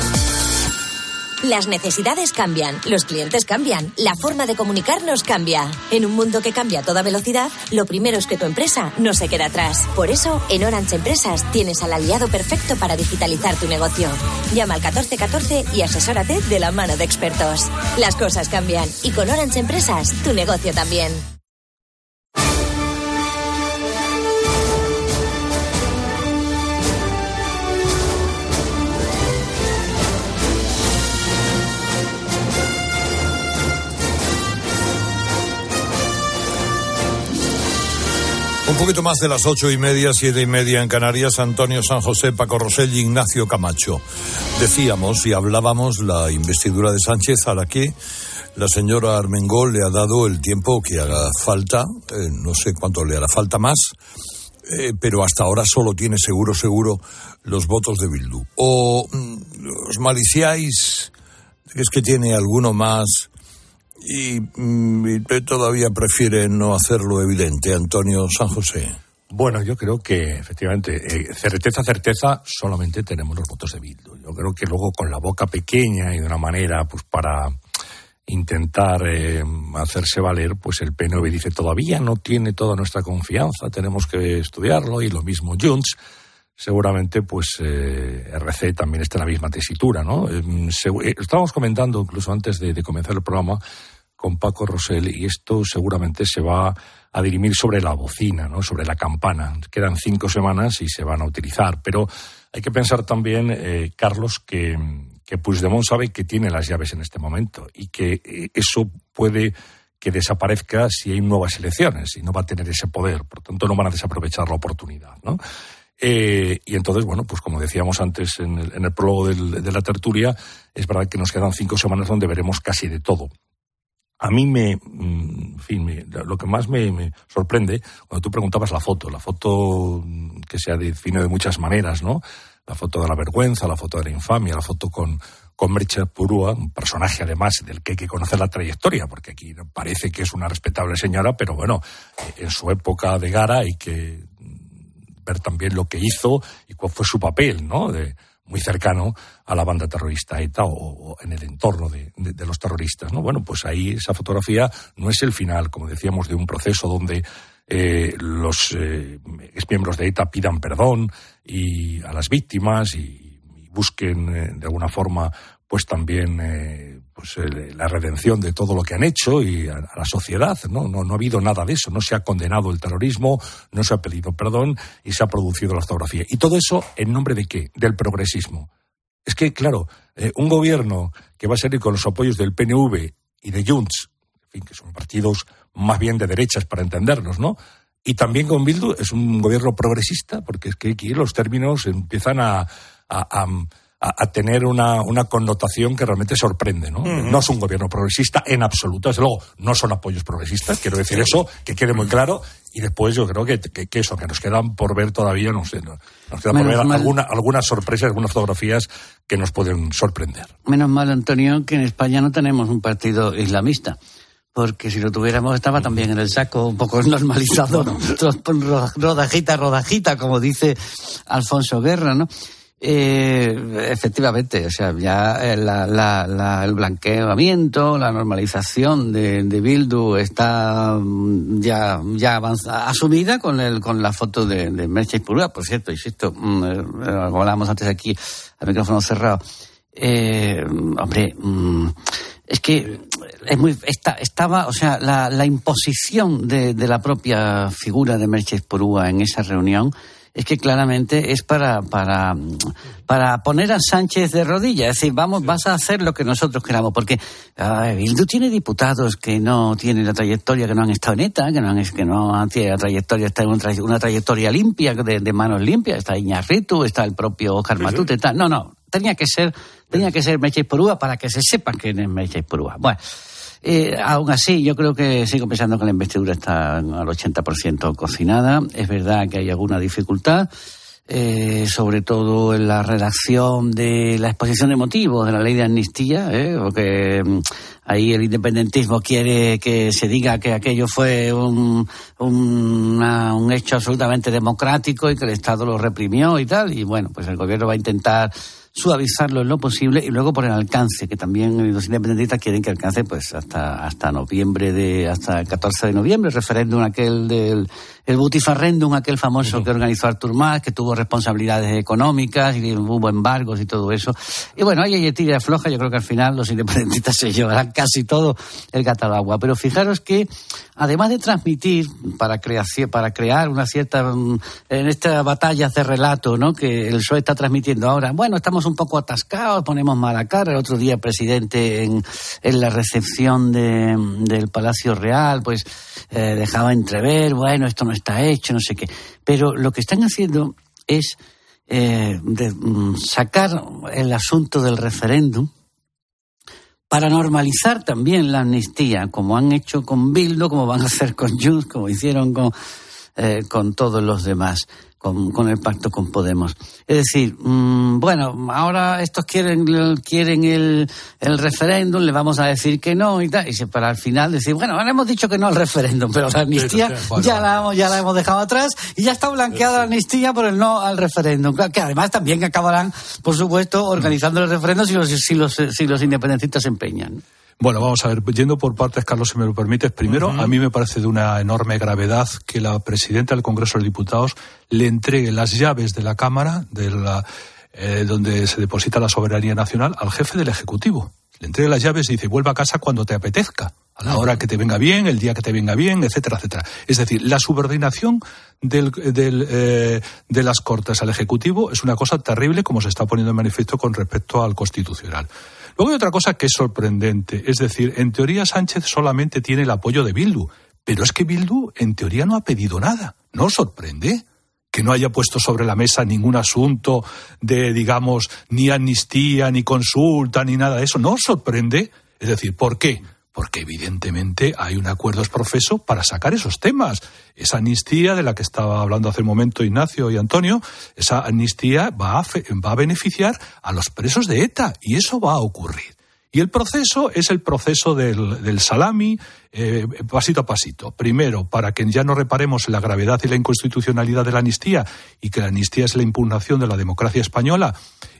Las necesidades cambian, los clientes cambian, la forma de comunicarnos cambia. En un mundo que cambia a toda velocidad, lo primero es que tu empresa no se quede atrás. Por eso, en Orange Empresas tienes al aliado perfecto para digitalizar tu negocio. Llama al 1414 y asesórate de la mano de expertos. Las cosas cambian y con Orange Empresas, tu negocio también. Un poquito más de las 8:30, 7:30 en Canarias. Antonio San José, Paco Rosell y Ignacio Camacho. Decíamos y hablábamos la investidura de Sánchez, a la que la señora Armengol le ha dado el tiempo que haga falta. No sé cuánto le hará falta más, pero hasta ahora solo tiene seguro los votos de Bildu. ¿O os maliciáis que es que tiene alguno más y todavía prefiere no hacerlo evidente? Antonio San José. Bueno, yo creo que efectivamente, certeza, solamente tenemos los votos de Bildu. Yo creo que luego con la boca pequeña y de una manera pues para intentar hacerse valer, pues el PNV dice todavía no tiene toda nuestra confianza, tenemos que estudiarlo, y lo mismo Junts. Seguramente pues RC también está en la misma tesitura, ¿no? Estábamos comentando incluso antes de comenzar el programa con Paco Rosell, y esto seguramente se va a dirimir sobre la bocina, ¿no? Sobre la campana. Quedan 5 semanas y se van a utilizar, pero hay que pensar también, Carlos, que Puigdemont sabe que tiene las llaves en este momento y que eso puede que desaparezca si hay nuevas elecciones, y no va a tener ese poder, por tanto no van a desaprovechar la oportunidad, ¿no? Y entonces, bueno, pues como decíamos antes en el prólogo de la tertulia, es verdad que nos quedan 5 semanas donde veremos casi de todo. A mí lo que más me sorprende, cuando tú preguntabas la foto que se ha definido de muchas maneras, ¿no? La foto de la vergüenza, la foto de la infamia, la foto con Merche Purúa, un personaje además del que hay que conocer la trayectoria, porque aquí parece que es una respetable señora, pero bueno, en su época de gara hay que ver también lo que hizo y cuál fue su papel, ¿no? muy cercano a la banda terrorista ETA o en el entorno de los terroristas, ¿no? Bueno, pues ahí esa fotografía no es el final, como decíamos, de un proceso donde los exmiembros de ETA pidan perdón y a las víctimas y busquen de alguna forma pues también la redención de todo lo que han hecho y a la sociedad. No ha habido nada de eso, no se ha condenado el terrorismo, no se ha pedido perdón y se ha producido la fotografía. Y todo eso ¿en nombre de qué? Del progresismo. Es que, claro, un gobierno que va a salir con los apoyos del PNV y de Junts, en fin, que son partidos más bien de derechas para entendernos, ¿no? Y también con Bildu es un gobierno progresista, porque es que aquí los términos empiezan a tener una connotación que realmente sorprende, ¿no? Uh-huh. No es un gobierno progresista en absoluto, desde luego no son apoyos progresistas, quiero decir eso, que quede muy claro, y después yo creo que eso, que nos quedan por ver todavía, no sé, nos quedan por ver algunas sorpresas, algunas fotografías que nos pueden sorprender. Menos mal, Antonio, que en España no tenemos un partido islamista. Porque si lo tuviéramos estaba también en el saco, un poco normalizado, ¿no? Rodajita, como dice Alfonso Guerra, ¿no? Efectivamente, o sea, ya el blanqueamiento, la normalización de Bildu está ya asumida con la foto de Merche Ipurúa. Por cierto, insisto, hablábamos antes aquí al micrófono cerrado. Es que estaba, o sea, la imposición de la propia figura de Merche Ipurúa en esa reunión es que claramente es para poner a Sánchez de rodillas, es decir, vas a hacer lo que nosotros queramos, porque Bildu tiene diputados que no tienen la trayectoria, que no han estado en ETA, que no han tenido la trayectoria, está en una trayectoria limpia, de manos limpias, está Iñárritu, está el propio Óscar Matute, está, no, tenía que ser Merche Ipurúa para que se sepa quién es Merche Ipurúa. Bueno, aún así, yo creo que sigo pensando que la investidura está al 80% cocinada. Es verdad que hay alguna dificultad, sobre todo en la redacción de la exposición de motivos de la ley de amnistía, porque ahí el independentismo quiere que se diga que aquello fue un hecho absolutamente democrático y que el Estado lo reprimió y tal. Y bueno, pues el gobierno va a intentar suavizarlo en lo posible y luego por el alcance, que también los independentistas quieren que alcance pues hasta noviembre, hasta el 14 de noviembre, el referéndum aquel el butifarrendum, aquel famoso que organizó Artur Mas, que tuvo responsabilidades económicas y hubo embargos y todo eso. Y bueno, ahí hay tira floja, yo creo que al final los independentistas se llevarán casi todo el gato al agua. Pero fijaros que, además de transmitir para crear una cierta, en esta batalla de relato, ¿no?, que el PSOE está transmitiendo ahora, bueno, estamos un poco atascados, ponemos mala cara. El otro día el presidente en la recepción del Palacio Real pues dejaba entrever, bueno, esto no está hecho, no sé qué. Pero lo que están haciendo es sacar el asunto del referéndum para normalizar también la amnistía, como han hecho con Bildu, como van a hacer con Junts, como hicieron con todos los demás, con el pacto con Podemos. Es decir, bueno, ahora estos quieren el referéndum, le vamos a decir que no y tal, y para al final decir, bueno, ahora hemos dicho que no al referéndum, pero la amnistía ya la hemos dejado atrás y ya está blanqueada la amnistía por el no al referéndum, que además también acabarán, por supuesto, organizando el referéndum si los independentistas se empeñan. Bueno, vamos a ver, yendo por partes, Carlos, si me lo permites. Primero, a mí me parece de una enorme gravedad que la presidenta del Congreso de los Diputados le entregue las llaves de la Cámara, donde se deposita la soberanía nacional, al jefe del Ejecutivo. Le entregue las llaves y dice, vuelva a casa cuando te apetezca, a la hora que te venga bien, el día que te venga bien, etcétera, etcétera. Es decir, la subordinación de las Cortes al Ejecutivo es una cosa terrible, como se está poniendo en manifiesto con respecto al Constitucional. Luego hay otra cosa que es sorprendente, es decir, en teoría Sánchez solamente tiene el apoyo de Bildu, pero es que Bildu en teoría no ha pedido nada. ¿No os sorprende que no haya puesto sobre la mesa ningún asunto de, digamos, ni amnistía, ni consulta, ni nada de eso? ¿No os sorprende? Es decir, ¿por qué? Porque evidentemente hay un acuerdo exprofeso para sacar esos temas. Esa amnistía de la que estaba hablando hace un momento Ignacio y Antonio, esa amnistía va a beneficiar a los presos de ETA, y eso va a ocurrir. Y el proceso es el proceso del salami, pasito a pasito. Primero, para que ya no reparemos en la gravedad y la inconstitucionalidad de la amnistía, y que la amnistía es la impugnación de la democracia española,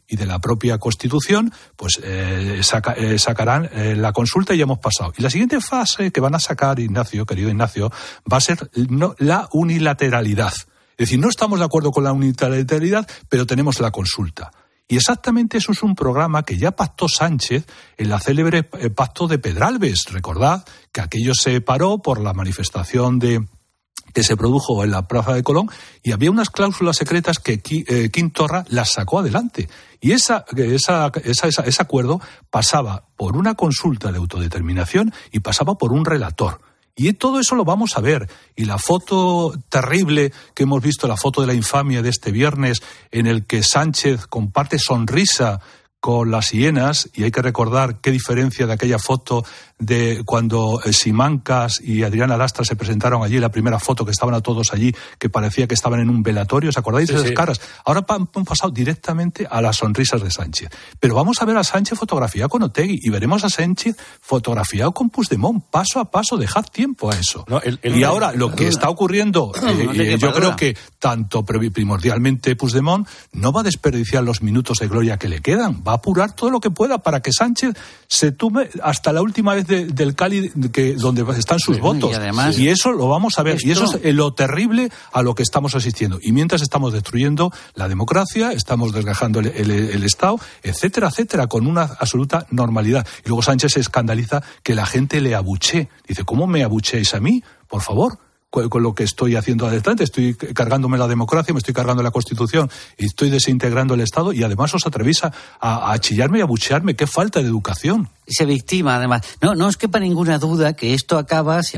y de la propia Constitución, pues sacarán la consulta y ya hemos pasado. Y la siguiente fase que van a sacar, querido Ignacio, va a ser la unilateralidad. Es decir, no estamos de acuerdo con la unilateralidad, pero tenemos la consulta. Y exactamente eso es un programa que ya pactó Sánchez en la célebre pacto de Pedralbes. Recordad que aquello se paró por la manifestación que se produjo en la Plaza de Colón y había unas cláusulas secretas que Quim Torra las sacó adelante. Y ese acuerdo pasaba por una consulta de autodeterminación y pasaba por un relator. Y todo eso lo vamos a ver. Y la foto terrible que hemos visto, la foto de la infamia de este viernes, en el que Sánchez comparte sonrisa con las hienas, y hay que recordar qué diferencia de aquella foto de cuando Simancas y Adriana Lastra se presentaron allí, la primera foto que estaban a todos allí, que parecía que estaban en un velatorio, ¿os acordáis de esas caras? Ahora han pasado directamente a las sonrisas de Sánchez. Pero vamos a ver a Sánchez fotografiado con Otegi y veremos a Sánchez fotografiado con Puigdemont, paso a paso, dejad tiempo a eso. Y ahora lo que está ocurriendo, yo creo que tanto primordialmente Puigdemont no va a desperdiciar los minutos de gloria que le quedan, va a apurar todo lo que pueda para que Sánchez se tome hasta la última vez del cáliz donde están sus votos. Y además, y eso lo vamos a ver. Y eso es lo terrible a lo que estamos asistiendo. Y mientras estamos destruyendo la democracia, estamos desgajando el Estado, etcétera, etcétera, con una absoluta normalidad. Y luego Sánchez se escandaliza que la gente le abuchee. Dice, ¿cómo me abucheáis a mí? Por favor. Con lo que estoy haciendo adelante, estoy cargándome la democracia, me estoy cargando la Constitución y estoy desintegrando el Estado, y además os atrevéis a chillarme y a abuchearme. ¡Qué falta de educación! Se victima, además. No os quepa ninguna duda que esto si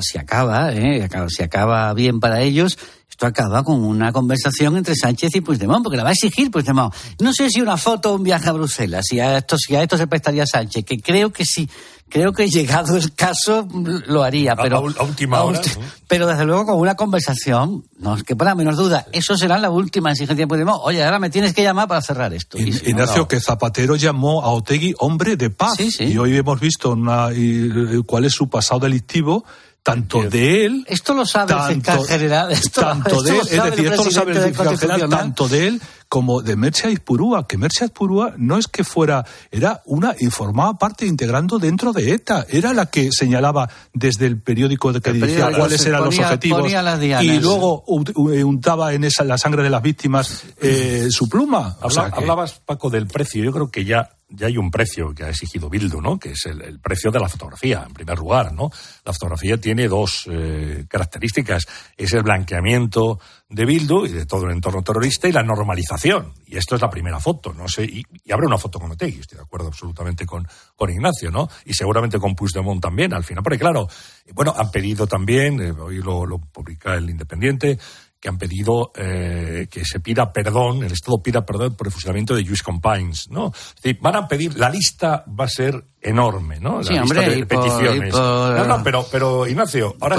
acaba bien para ellos, esto acaba con una conversación entre Sánchez y Puigdemont, porque la va a exigir Puigdemont. No sé si una foto o un viaje a Bruselas, si a esto se prestaría Sánchez, que creo que sí. Creo que llegado el caso lo haría, pero a última hora, ¿no? Pero desde luego con una conversación, no es que para menos duda, eso será la última exigencia de Puigdemont. Oye, ahora me tienes que llamar para cerrar esto. Ignacio, que Zapatero llamó a Otegi hombre de paz. Sí. Y hoy hemos visto cuál es su pasado delictivo. Tanto de él... Esto lo sabe el fiscal general. Esto lo sabe el fiscal general, tanto de él como de Merche Aizpurúa, que Merche Aizpurúa no es que fuera... y formaba parte integrando dentro de ETA. Era la que señalaba desde el periódico que decía cuáles eran los objetivos. Y luego untaba en la sangre de las víctimas su pluma. Hablabas, Paco, del precio. Yo creo que ya hay un precio que ha exigido Bildu, ¿no? Que es el precio de la fotografía, en primer lugar, ¿no? La fotografía tiene dos características. Es el blanqueamiento de Bildu y de todo el entorno terrorista y la normalización. Y esto es la primera foto, no sé. Y habrá una foto con Otegi, estoy de acuerdo absolutamente con Ignacio, ¿no? Y seguramente con Puigdemont también, al final. Porque claro, han pedido también, hoy lo publica el Independiente, que han pedido que se pida perdón, el Estado pida perdón por el fusilamiento de Lluís Companys, ¿no? Es decir, van a pedir, la lista va a ser enorme, ¿no? La lista de peticiones. Pero Ignacio, ahora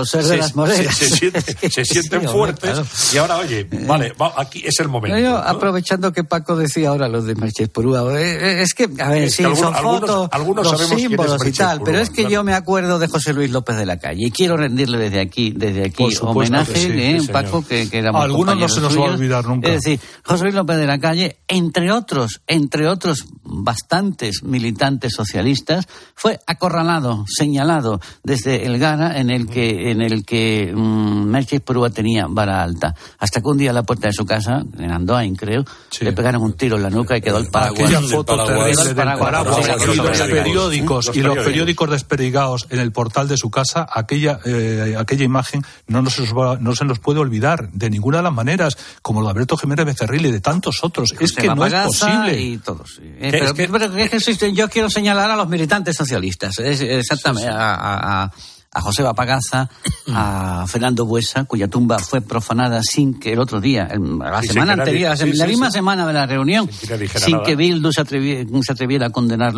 se sienten fuertes, claro. Y ahora, oye, vale, aquí es el momento. Yo, aprovechando que Paco decía ahora lo de Merche Aizpurúa, es que, a ver, sí, son fotos, los símbolos y tal, pero es que yo me acuerdo de José Luis López de la Calle y quiero rendirle desde aquí homenaje, Paco, que éramos algunos no se nos va a olvidar nunca. Es decir, José Luis López de la Calle, entre otros bastantes militantes socialistas, fue acorralado, señalado desde el Gara en el que Merche Aizpurúa tenía vara alta, hasta que un día a la puerta de su casa, en Andoain creo, le pegaron un tiro en la nuca y quedó el paraguas. Aquella foto terrible del paraguas. Y los periódicos desperdigados en el portal de su casa, aquella imagen no se nos puede olvidar de ninguna de las maneras, como lo de Alberto Jiménez Becerril y de tantos otros. Es que no es posible. Y todos. Yo quiero señalar a los militantes socialistas, exactamente, a José Bapagaza, a Fernando Buesa, cuya tumba fue profanada sin que el otro día, la semana anterior, la misma semana de la reunión, sin que Bildu se atreviera a condenar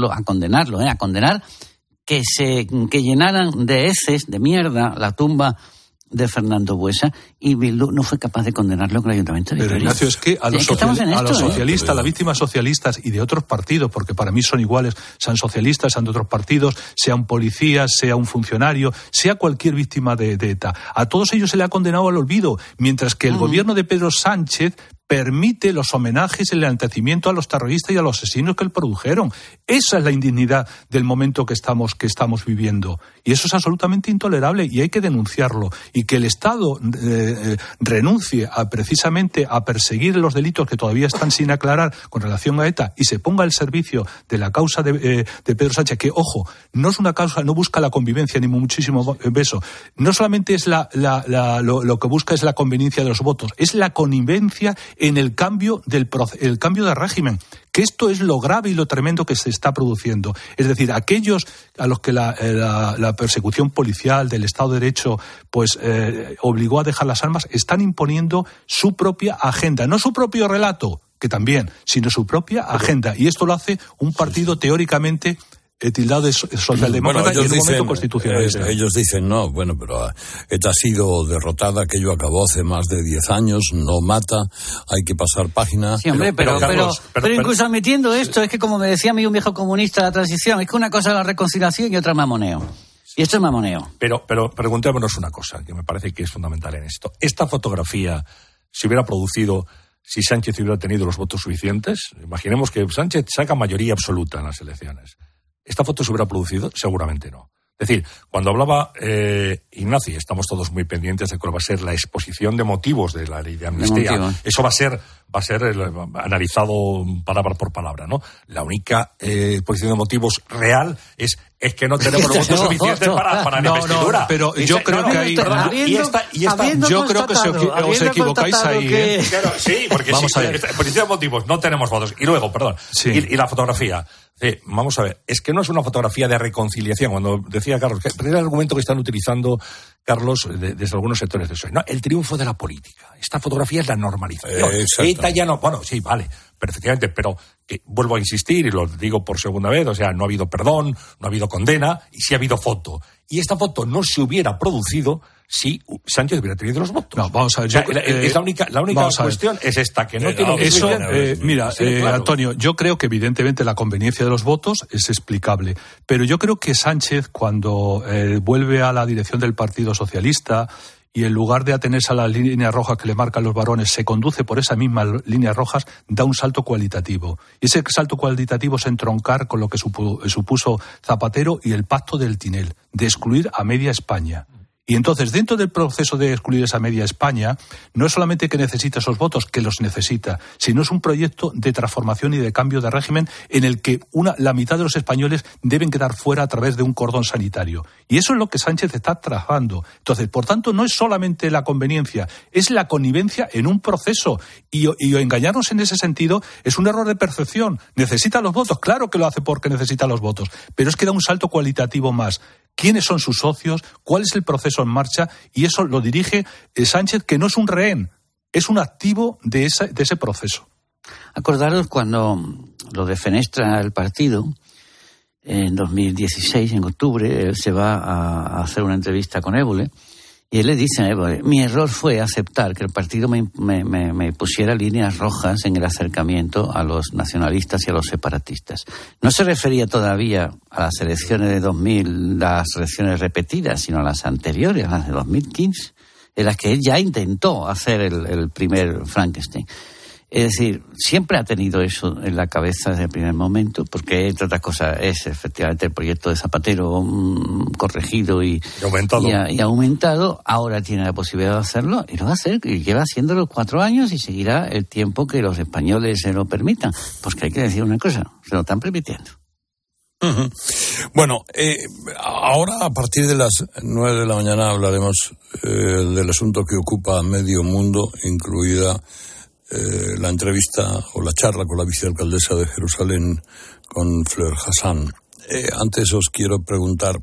que llenaran de heces, de mierda, la tumba de Fernando Buesa, y Bildu no fue capaz de condenarlo con el Ayuntamiento de Vitoria. Pero Ignacio, es que a los socialistas, las víctimas socialistas y de otros partidos, porque para mí son iguales, sean socialistas, sean de otros partidos, sea un policía, sea un funcionario, sea cualquier víctima de ETA, a todos ellos se le ha condenado al olvido, mientras que el gobierno de Pedro Sánchez permite los homenajes y el enaltecimiento a los terroristas y a los asesinos que lo produjeron. Esa es la indignidad del momento que estamos viviendo. Y eso es absolutamente intolerable y hay que denunciarlo. Y que el Estado renuncie precisamente a perseguir los delitos que todavía están sin aclarar con relación a ETA y se ponga al servicio de la causa de Pedro Sánchez, que, ojo, no es una causa, no busca la convivencia ni muchísimo beso. No solamente es lo que busca es la conveniencia de los votos, es la connivencia en el cambio el cambio de régimen, que esto es lo grave y lo tremendo que se está produciendo. Es decir, aquellos a los que la persecución policial del Estado de Derecho pues obligó a dejar las armas, están imponiendo su propia agenda, no su propio relato, que también, sino su propia agenda. Y esto lo hace un partido teóricamente tildado de socialdemócrata, bueno, y en un momento constitucional. Ellos dicen, no, bueno, pero ETA ha sido derrotada, aquello acabó hace más de 10 años, no mata, hay que pasar página. Sí, hombre, pero incluso admitiendo esto, es que como me decía a mí un viejo comunista de la transición, es que una cosa es la reconciliación y otra es mamoneo. Y esto es mamoneo. Pero preguntémonos una cosa, que me parece que es fundamental en esto. Esta fotografía se hubiera producido si Sánchez hubiera tenido los votos suficientes. Imaginemos que Sánchez saca mayoría absoluta en las elecciones. ¿Esta foto se hubiera producido? Seguramente no. Es decir, cuando hablaba Ignacio, estamos todos muy pendientes de cuál va a ser la exposición de motivos de la ley de amnistía. Eso va a ser analizado palabra por palabra, ¿no? La única exposición de motivos real es que no tenemos los votos suficientes para la investidura. No, pero yo creo que ahí... Yo creo que os equivocáis ahí. Claro, sí, porque vamos a ver. Exposición de motivos, no tenemos votos. Y luego, perdón, y la fotografía. Vamos a ver, es que no es una fotografía de reconciliación. Cuando decía Carlos, que es el argumento que están utilizando, Carlos, desde algunos sectores de PSOE. No, el triunfo de la política. Esta fotografía es la normalización. ETA ya no... Bueno, sí, vale, perfectamente, pero vuelvo a insistir, y lo digo por segunda vez, o sea, no ha habido perdón, no ha habido condena, y sí ha habido foto. Y esta foto no se hubiera producido si Sánchez hubiera tenido los votos. No, vamos a ver. Es la única cuestión es esta, que no tiene eso. Mira, claro. Antonio, yo creo que evidentemente la conveniencia de los votos es explicable, pero yo creo que Sánchez, cuando vuelve a la dirección del Partido Socialista y en lugar de atenerse a las líneas rojas que le marcan los varones, se conduce por esas mismas líneas rojas, da un salto cualitativo. Y ese salto cualitativo es entroncar con lo que supuso Zapatero y el pacto del Tinel, de excluir a media España. Y entonces, dentro del proceso de excluir esa media España, no es solamente que necesita esos votos, que los necesita, sino es un proyecto de transformación y de cambio de régimen en el que la mitad de los españoles deben quedar fuera a través de un cordón sanitario. Y eso es lo que Sánchez está trazando. Entonces, por tanto, no es solamente la conveniencia, es la connivencia en un proceso. Y engañarnos en ese sentido es un error de percepción. Necesita los votos, claro que lo hace porque necesita los votos, pero es que da un salto cualitativo más. ¿Quiénes son sus socios? ¿Cuál es el proceso en marcha? Y eso lo dirige Sánchez, que no es un rehén, es un activo de ese proceso. Acordaros cuando lo defenestra el partido, en 2016, en octubre, él se va a hacer una entrevista con Évole, y él le dice a Évole, mi error fue aceptar que el partido me pusiera líneas rojas en el acercamiento a los nacionalistas y a los separatistas. No se refería todavía a las elecciones de 2000, las elecciones repetidas, sino a las anteriores, a las de 2015, en las que él ya intentó hacer el primer Frankenstein. Es decir, siempre ha tenido eso en la cabeza desde el primer momento, porque, entre otras cosas, es efectivamente el proyecto de Zapatero corregido y aumentado. Ahora tiene la posibilidad de hacerlo y lo va a hacer. Y lleva haciéndolo 4 años y seguirá el tiempo que los españoles se lo permitan. Porque hay que decir una cosa, se lo están permitiendo. Uh-huh. Bueno, ahora a partir de las 9 de la mañana hablaremos del asunto que ocupa medio mundo, incluida la entrevista o la charla con la vicealcaldesa de Jerusalén, con Fleur Hassan. Antes os quiero preguntar,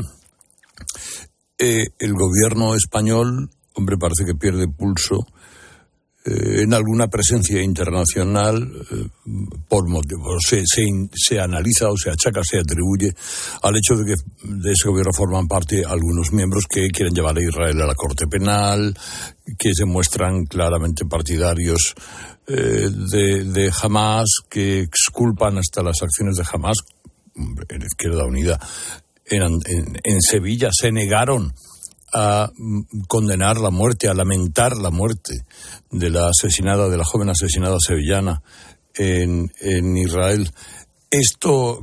el gobierno español, hombre, parece que pierde pulso en alguna presencia internacional por motivos. Se analiza o se achaca, se atribuye al hecho de que de ese gobierno forman parte algunos miembros que quieren llevar a Israel a la Corte Penal, que se muestran claramente partidarios de Hamas, que exculpan hasta las acciones de Hamas. En Izquierda Unida en Sevilla se negaron a condenar la muerte, a lamentar la muerte de la joven asesinada sevillana en Israel. ¿Esto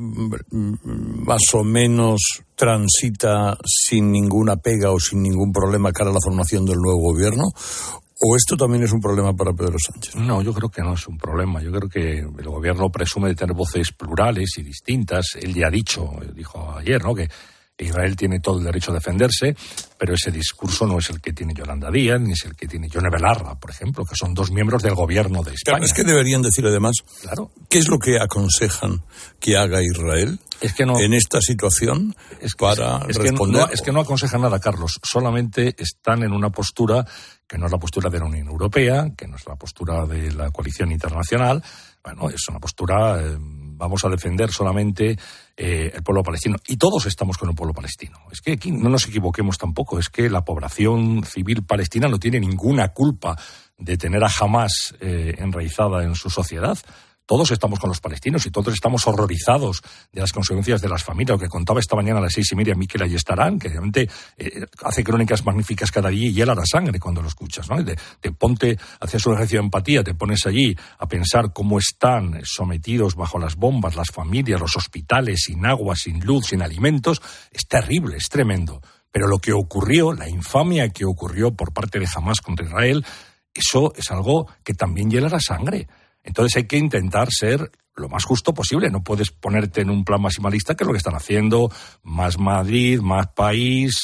más o menos transita sin ninguna pega o sin ningún problema cara a la formación del nuevo gobierno? ¿O esto también es un problema para Pedro Sánchez? No, yo creo que no es un problema. Yo creo que el gobierno presume de tener voces plurales y distintas. Él ya dijo ayer, ¿no?, que Israel tiene todo el derecho a defenderse, pero ese discurso no es el que tiene Yolanda Díaz, ni es el que tiene Yone Belarra, por ejemplo, que son dos miembros del gobierno de España. Claro, es que deberían decir además, claro, ¿qué es lo que aconsejan que haga Israel en esta situación para responder? Es que no aconsejan nada, Carlos. Solamente están en una postura que no es la postura de la Unión Europea, que no es la postura de la coalición internacional. Bueno, es una postura... vamos a defender solamente el pueblo palestino. Y todos estamos con el pueblo palestino. Es que aquí no nos equivoquemos tampoco. Es que la población civil palestina no tiene ninguna culpa de tener a Hamás enraizada en su sociedad. Todos estamos con los palestinos y todos estamos horrorizados de las consecuencias de las familias. Lo que contaba esta mañana a las 6:30 Miquel Ayestarán, que realmente hace crónicas magníficas cada día y hiela la sangre cuando lo escuchas, ¿no? Haces un ejercicio de empatía, te pones allí a pensar cómo están sometidos bajo las bombas las familias, los hospitales, sin agua, sin luz, sin alimentos. Es terrible, es tremendo. Pero lo que ocurrió, la infamia que ocurrió por parte de Hamás contra Israel, eso es algo que también hiela la sangre. Entonces hay que intentar ser lo más justo posible. No puedes ponerte en un plan maximalista, que es lo que están haciendo Más Madrid, Más País,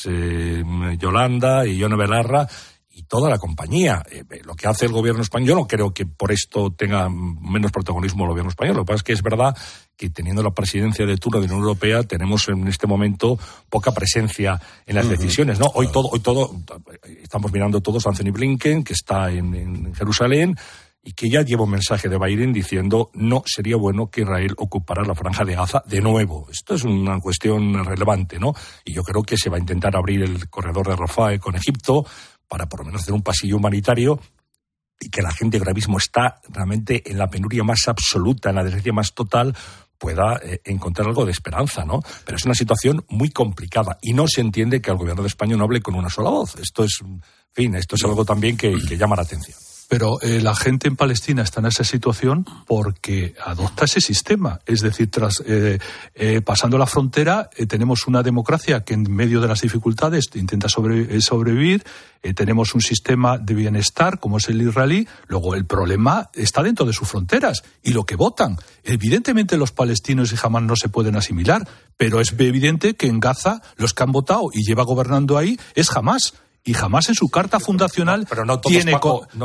Yolanda y Yone Belarra y toda la compañía. Lo que hace el gobierno español, yo no creo que por esto tenga menos protagonismo el gobierno español. Lo que pasa es que es verdad que teniendo la presidencia de turno de la Unión Europea tenemos en este momento poca presencia en las decisiones, ¿no? Hoy todo estamos mirando todos a Anthony Blinken, que está en Jerusalén, y que ya lleva un mensaje de Biden diciendo no sería bueno que Israel ocupara la Franja de Gaza de nuevo. Esto es una cuestión relevante, ¿no? Y yo creo que se va a intentar abrir el corredor de Rafah con Egipto para por lo menos hacer un pasillo humanitario y que la gente que ahora mismo está realmente en la penuria más absoluta, en la desgracia más total, pueda encontrar algo de esperanza, ¿no? Pero es una situación muy complicada y no se entiende que el gobierno de España no hable con una sola voz. Esto es algo también que llama la atención. Pero la gente en Palestina está en esa situación porque adopta ese sistema. Es decir, pasando la frontera, tenemos una democracia que en medio de las dificultades intenta sobrevivir. Tenemos un sistema de bienestar como es el israelí. Luego el problema está dentro de sus fronteras y lo que votan. Evidentemente los palestinos y Hamás no se pueden asimilar, pero es evidente que en Gaza los que han votado y lleva gobernando ahí es Hamás. Y Hamás en su carta fundacional tiene...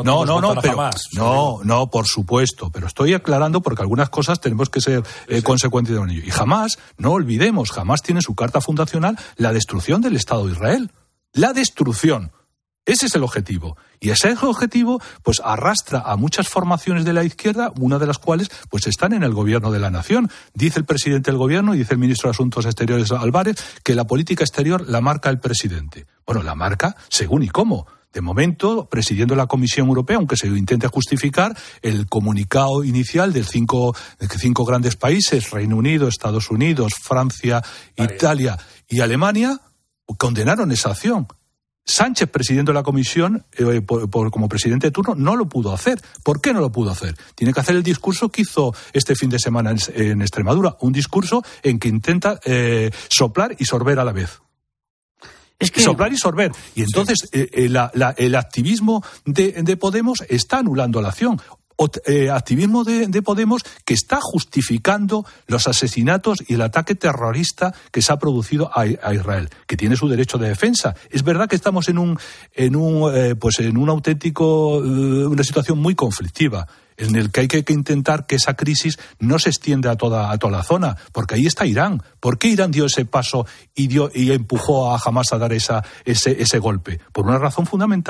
No, por supuesto, pero estoy aclarando porque algunas cosas tenemos que ser consecuentes con ello. Y Hamás, no olvidemos, Hamás tiene en su carta fundacional la destrucción del Estado de Israel. La destrucción. Ese es el objetivo. Y ese objetivo pues arrastra a muchas formaciones de la izquierda, una de las cuales pues están en el gobierno de la nación. Dice el presidente del gobierno y dice el ministro de Asuntos Exteriores Álvarez que la política exterior la marca el presidente. Bueno, la marca según y cómo. De momento, presidiendo la Comisión Europea, aunque se intente justificar, el comunicado inicial de cinco grandes países, Reino Unido, Estados Unidos, Francia, Italia y Alemania, condenaron esa acción. Sánchez, presidente de la comisión, como presidente de turno, no lo pudo hacer. ¿Por qué no lo pudo hacer? Tiene que hacer el discurso que hizo este fin de semana en Extremadura, un discurso en que intenta soplar y sorber a la vez. Soplar y sorber. Y entonces el activismo de Podemos está anulando la acción. Activismo de Podemos que está justificando los asesinatos y el ataque terrorista que se ha producido a Israel, que tiene su derecho de defensa. Es verdad que estamos en una situación muy conflictiva, en el que hay que intentar que esa crisis no se extienda a toda la zona, porque ahí está Irán. ¿Por qué Irán dio ese paso y empujó a Hamás a dar ese golpe? Por una razón fundamental,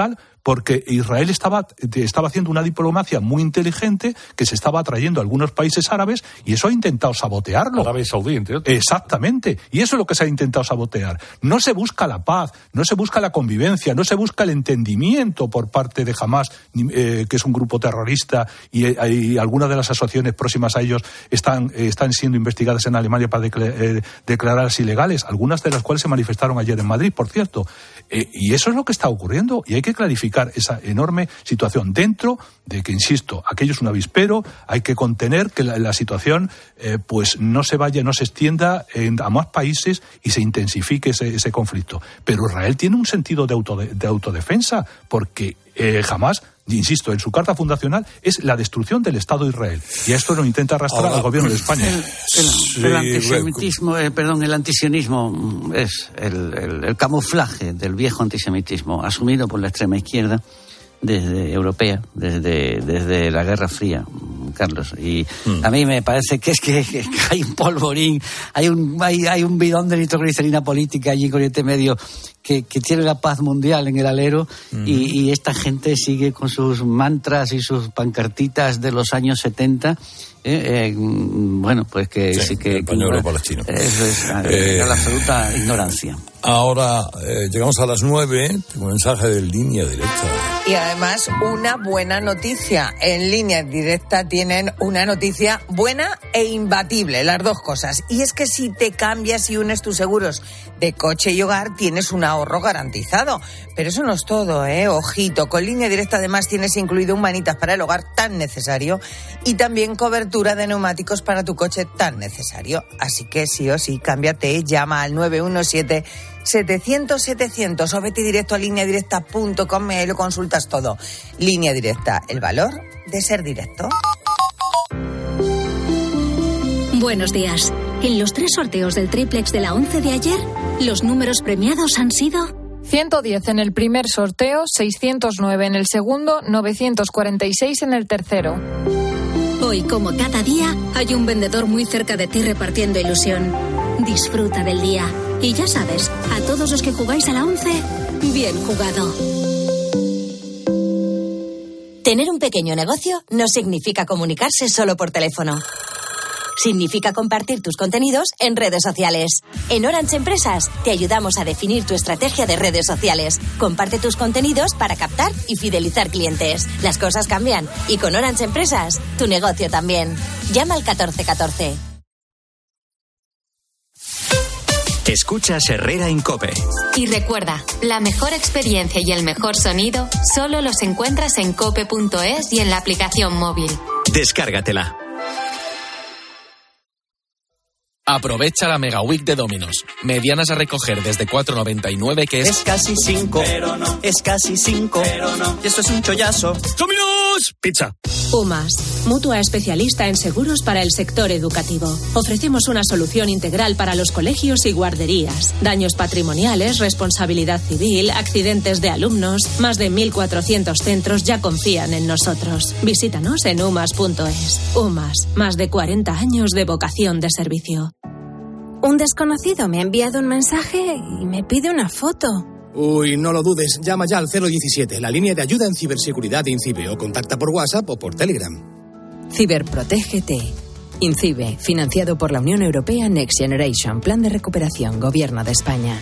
porque Israel estaba haciendo una diplomacia muy inteligente que se estaba atrayendo a algunos países árabes y eso ha intentado sabotearlo. Arabia Saudí, entre otros. Exactamente, y eso es lo que se ha intentado sabotear. No se busca la paz, no se busca la convivencia, no se busca el entendimiento por parte de Hamás, que es un grupo terrorista y algunas de las asociaciones próximas a ellos están siendo investigadas en Alemania para declararlas ilegales, algunas de las cuales se manifestaron ayer en Madrid, por cierto. Y eso es lo que está ocurriendo y hay que clarificar esa enorme situación dentro de que, insisto, aquello es un avispero, hay que contener que la situación pues no se vaya, no se extienda a más países y se intensifique ese conflicto. Pero Israel tiene un sentido de autodefensa porque jamás, insisto, en su carta fundacional es la destrucción del Estado de Israel. Y a esto lo intenta arrastrar al gobierno de España. El antisemitismo, el antisionismo es el camuflaje del viejo antisemitismo asumido por la extrema izquierda desde europea, desde la Guerra Fría, Carlos. Y a mí me parece que es que hay un polvorín, hay un bidón de nitroglicerina política allí con este medio que tiene la paz mundial en el alero y esta gente sigue con sus mantras y sus pancartitas de los años 70. Bueno, pues que sí que... El pañuelo palestino. Eso es la absoluta ignorancia. Ahora llegamos a las 9, tengo un mensaje de Línea Directa. Y además una buena noticia. En Línea Directa tienen una noticia buena e imbatible, las dos cosas. Y es que si te cambias y unes tus seguros de coche y hogar, tienes un ahorro garantizado. Pero eso no es todo, Ojito, con Línea Directa además tienes incluido un manitas para el hogar tan necesario y también cobertura de neumáticos para tu coche tan necesario. Así que sí o sí, cámbiate, llama al 917-700-700 o vete directo a lineadirecta.com y ahí lo consultas todo. Línea Directa, el valor de ser directo. Buenos días. En los 3 sorteos del triplex de la 11 de ayer, los números premiados han sido 110 en el primer sorteo, 609 en el segundo, 946 en el tercero. Hoy, como cada día, hay un vendedor muy cerca de ti repartiendo ilusión. Disfruta del día. Y ya sabes, a todos los que jugáis a la 11, bien jugado. Tener un pequeño negocio no significa comunicarse solo por teléfono. Significa compartir tus contenidos en redes sociales. En Orange Empresas te ayudamos a definir tu estrategia de redes sociales. Comparte tus contenidos para captar y fidelizar clientes. Las cosas cambian y con Orange Empresas tu negocio también. Llama al 1414. Escuchas Herrera en COPE. Y recuerda, la mejor experiencia y el mejor sonido solo los encuentras en cope.es y en la aplicación móvil. Descárgatela. Aprovecha la Mega Week de Domino's. Medianas a recoger desde 4,99 que es casi 5, pero no. Es casi 5, pero no. Y esto es un chollazo. ¡Domino's! Pizza. UMAS, mutua especialista en seguros para el sector educativo. Ofrecemos una solución integral para los colegios y guarderías. Daños patrimoniales, responsabilidad civil, accidentes de alumnos. Más de 1.400 centros ya confían en nosotros. Visítanos en umas.es. UMAS, más de 40 años de vocación de servicio. Un desconocido me ha enviado un mensaje y me pide una foto. Uy, no lo dudes. Llama ya al 017, la línea de ayuda en ciberseguridad de INCIBE, o contacta por WhatsApp o por Telegram. Ciberprotégete. INCIBE, financiado por la Unión Europea Next Generation, Plan de Recuperación, Gobierno de España.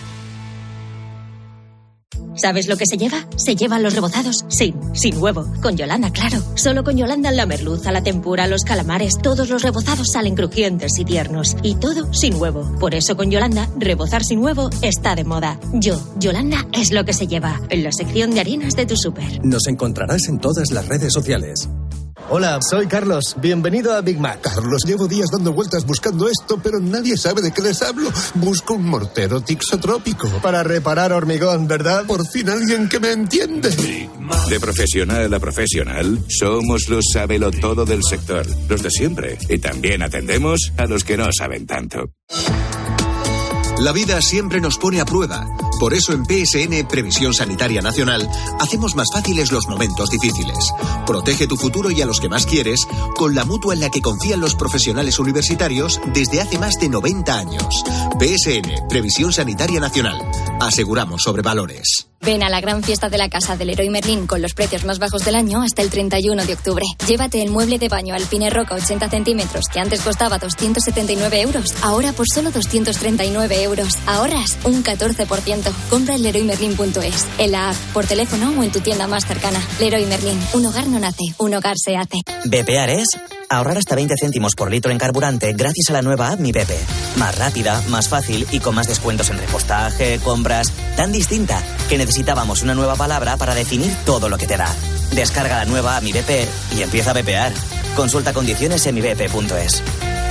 ¿Sabes lo que se lleva? Se llevan los rebozados sin huevo. Con Yolanda, claro. Solo con Yolanda la merluza, la tempura, los calamares, todos los rebozados salen crujientes y tiernos. Y todo sin huevo. Por eso con Yolanda, rebozar sin huevo está de moda. Yolanda es lo que se lleva. En la sección de harinas de tu súper. Nos encontrarás en todas las redes sociales. Hola, soy Carlos. Bienvenido a Big Mac. Carlos, llevo días dando vueltas buscando esto, pero nadie sabe de qué les hablo. Busco un mortero tixotrópico. Para reparar hormigón, ¿verdad? Por fin alguien que me entiende. De profesional a profesional, somos los sabelotodo del sector. Los de siempre. Y también atendemos a los que no saben tanto. La vida siempre nos pone a prueba. Por eso en PSN, Previsión Sanitaria Nacional, hacemos más fáciles los momentos difíciles. Protege tu futuro y a los que más quieres con la mutua en la que confían los profesionales universitarios desde hace más de 90 años. PSN, Previsión Sanitaria Nacional. Aseguramos sobre valores. Ven a la gran fiesta de la casa del Leroy Merlin con los precios más bajos del año hasta el 31 de octubre. Llévate el mueble de baño Alpine Roca 80 centímetros que antes costaba 279 euros, ahora por solo 239 euros. Ahorras un 14%. Compra en leroymerlin.es, en la app, por teléfono o en tu tienda más cercana. Leroy Merlin, un hogar no nace, un hogar se hace. Bepear es ahorrar hasta 20 céntimos por litro en carburante gracias a la nueva app Mi Bepe. Más rápida, más fácil y con más descuentos en repostaje, compras. Tan distinta que necesitábamos una nueva palabra para definir todo lo que te da. Descarga la nueva app Mi Bepe y empieza a bepear. Consulta condiciones en mibepe.es.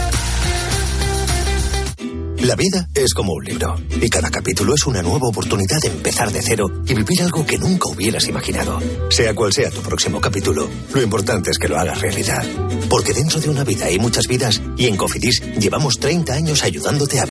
La vida es como un libro, y cada capítulo es una nueva oportunidad de empezar de cero y vivir algo que nunca hubieras imaginado. Sea cual sea tu próximo capítulo, lo importante es que lo hagas realidad. Porque dentro de una vida hay muchas vidas, y en Cofidis llevamos 30 años ayudándote a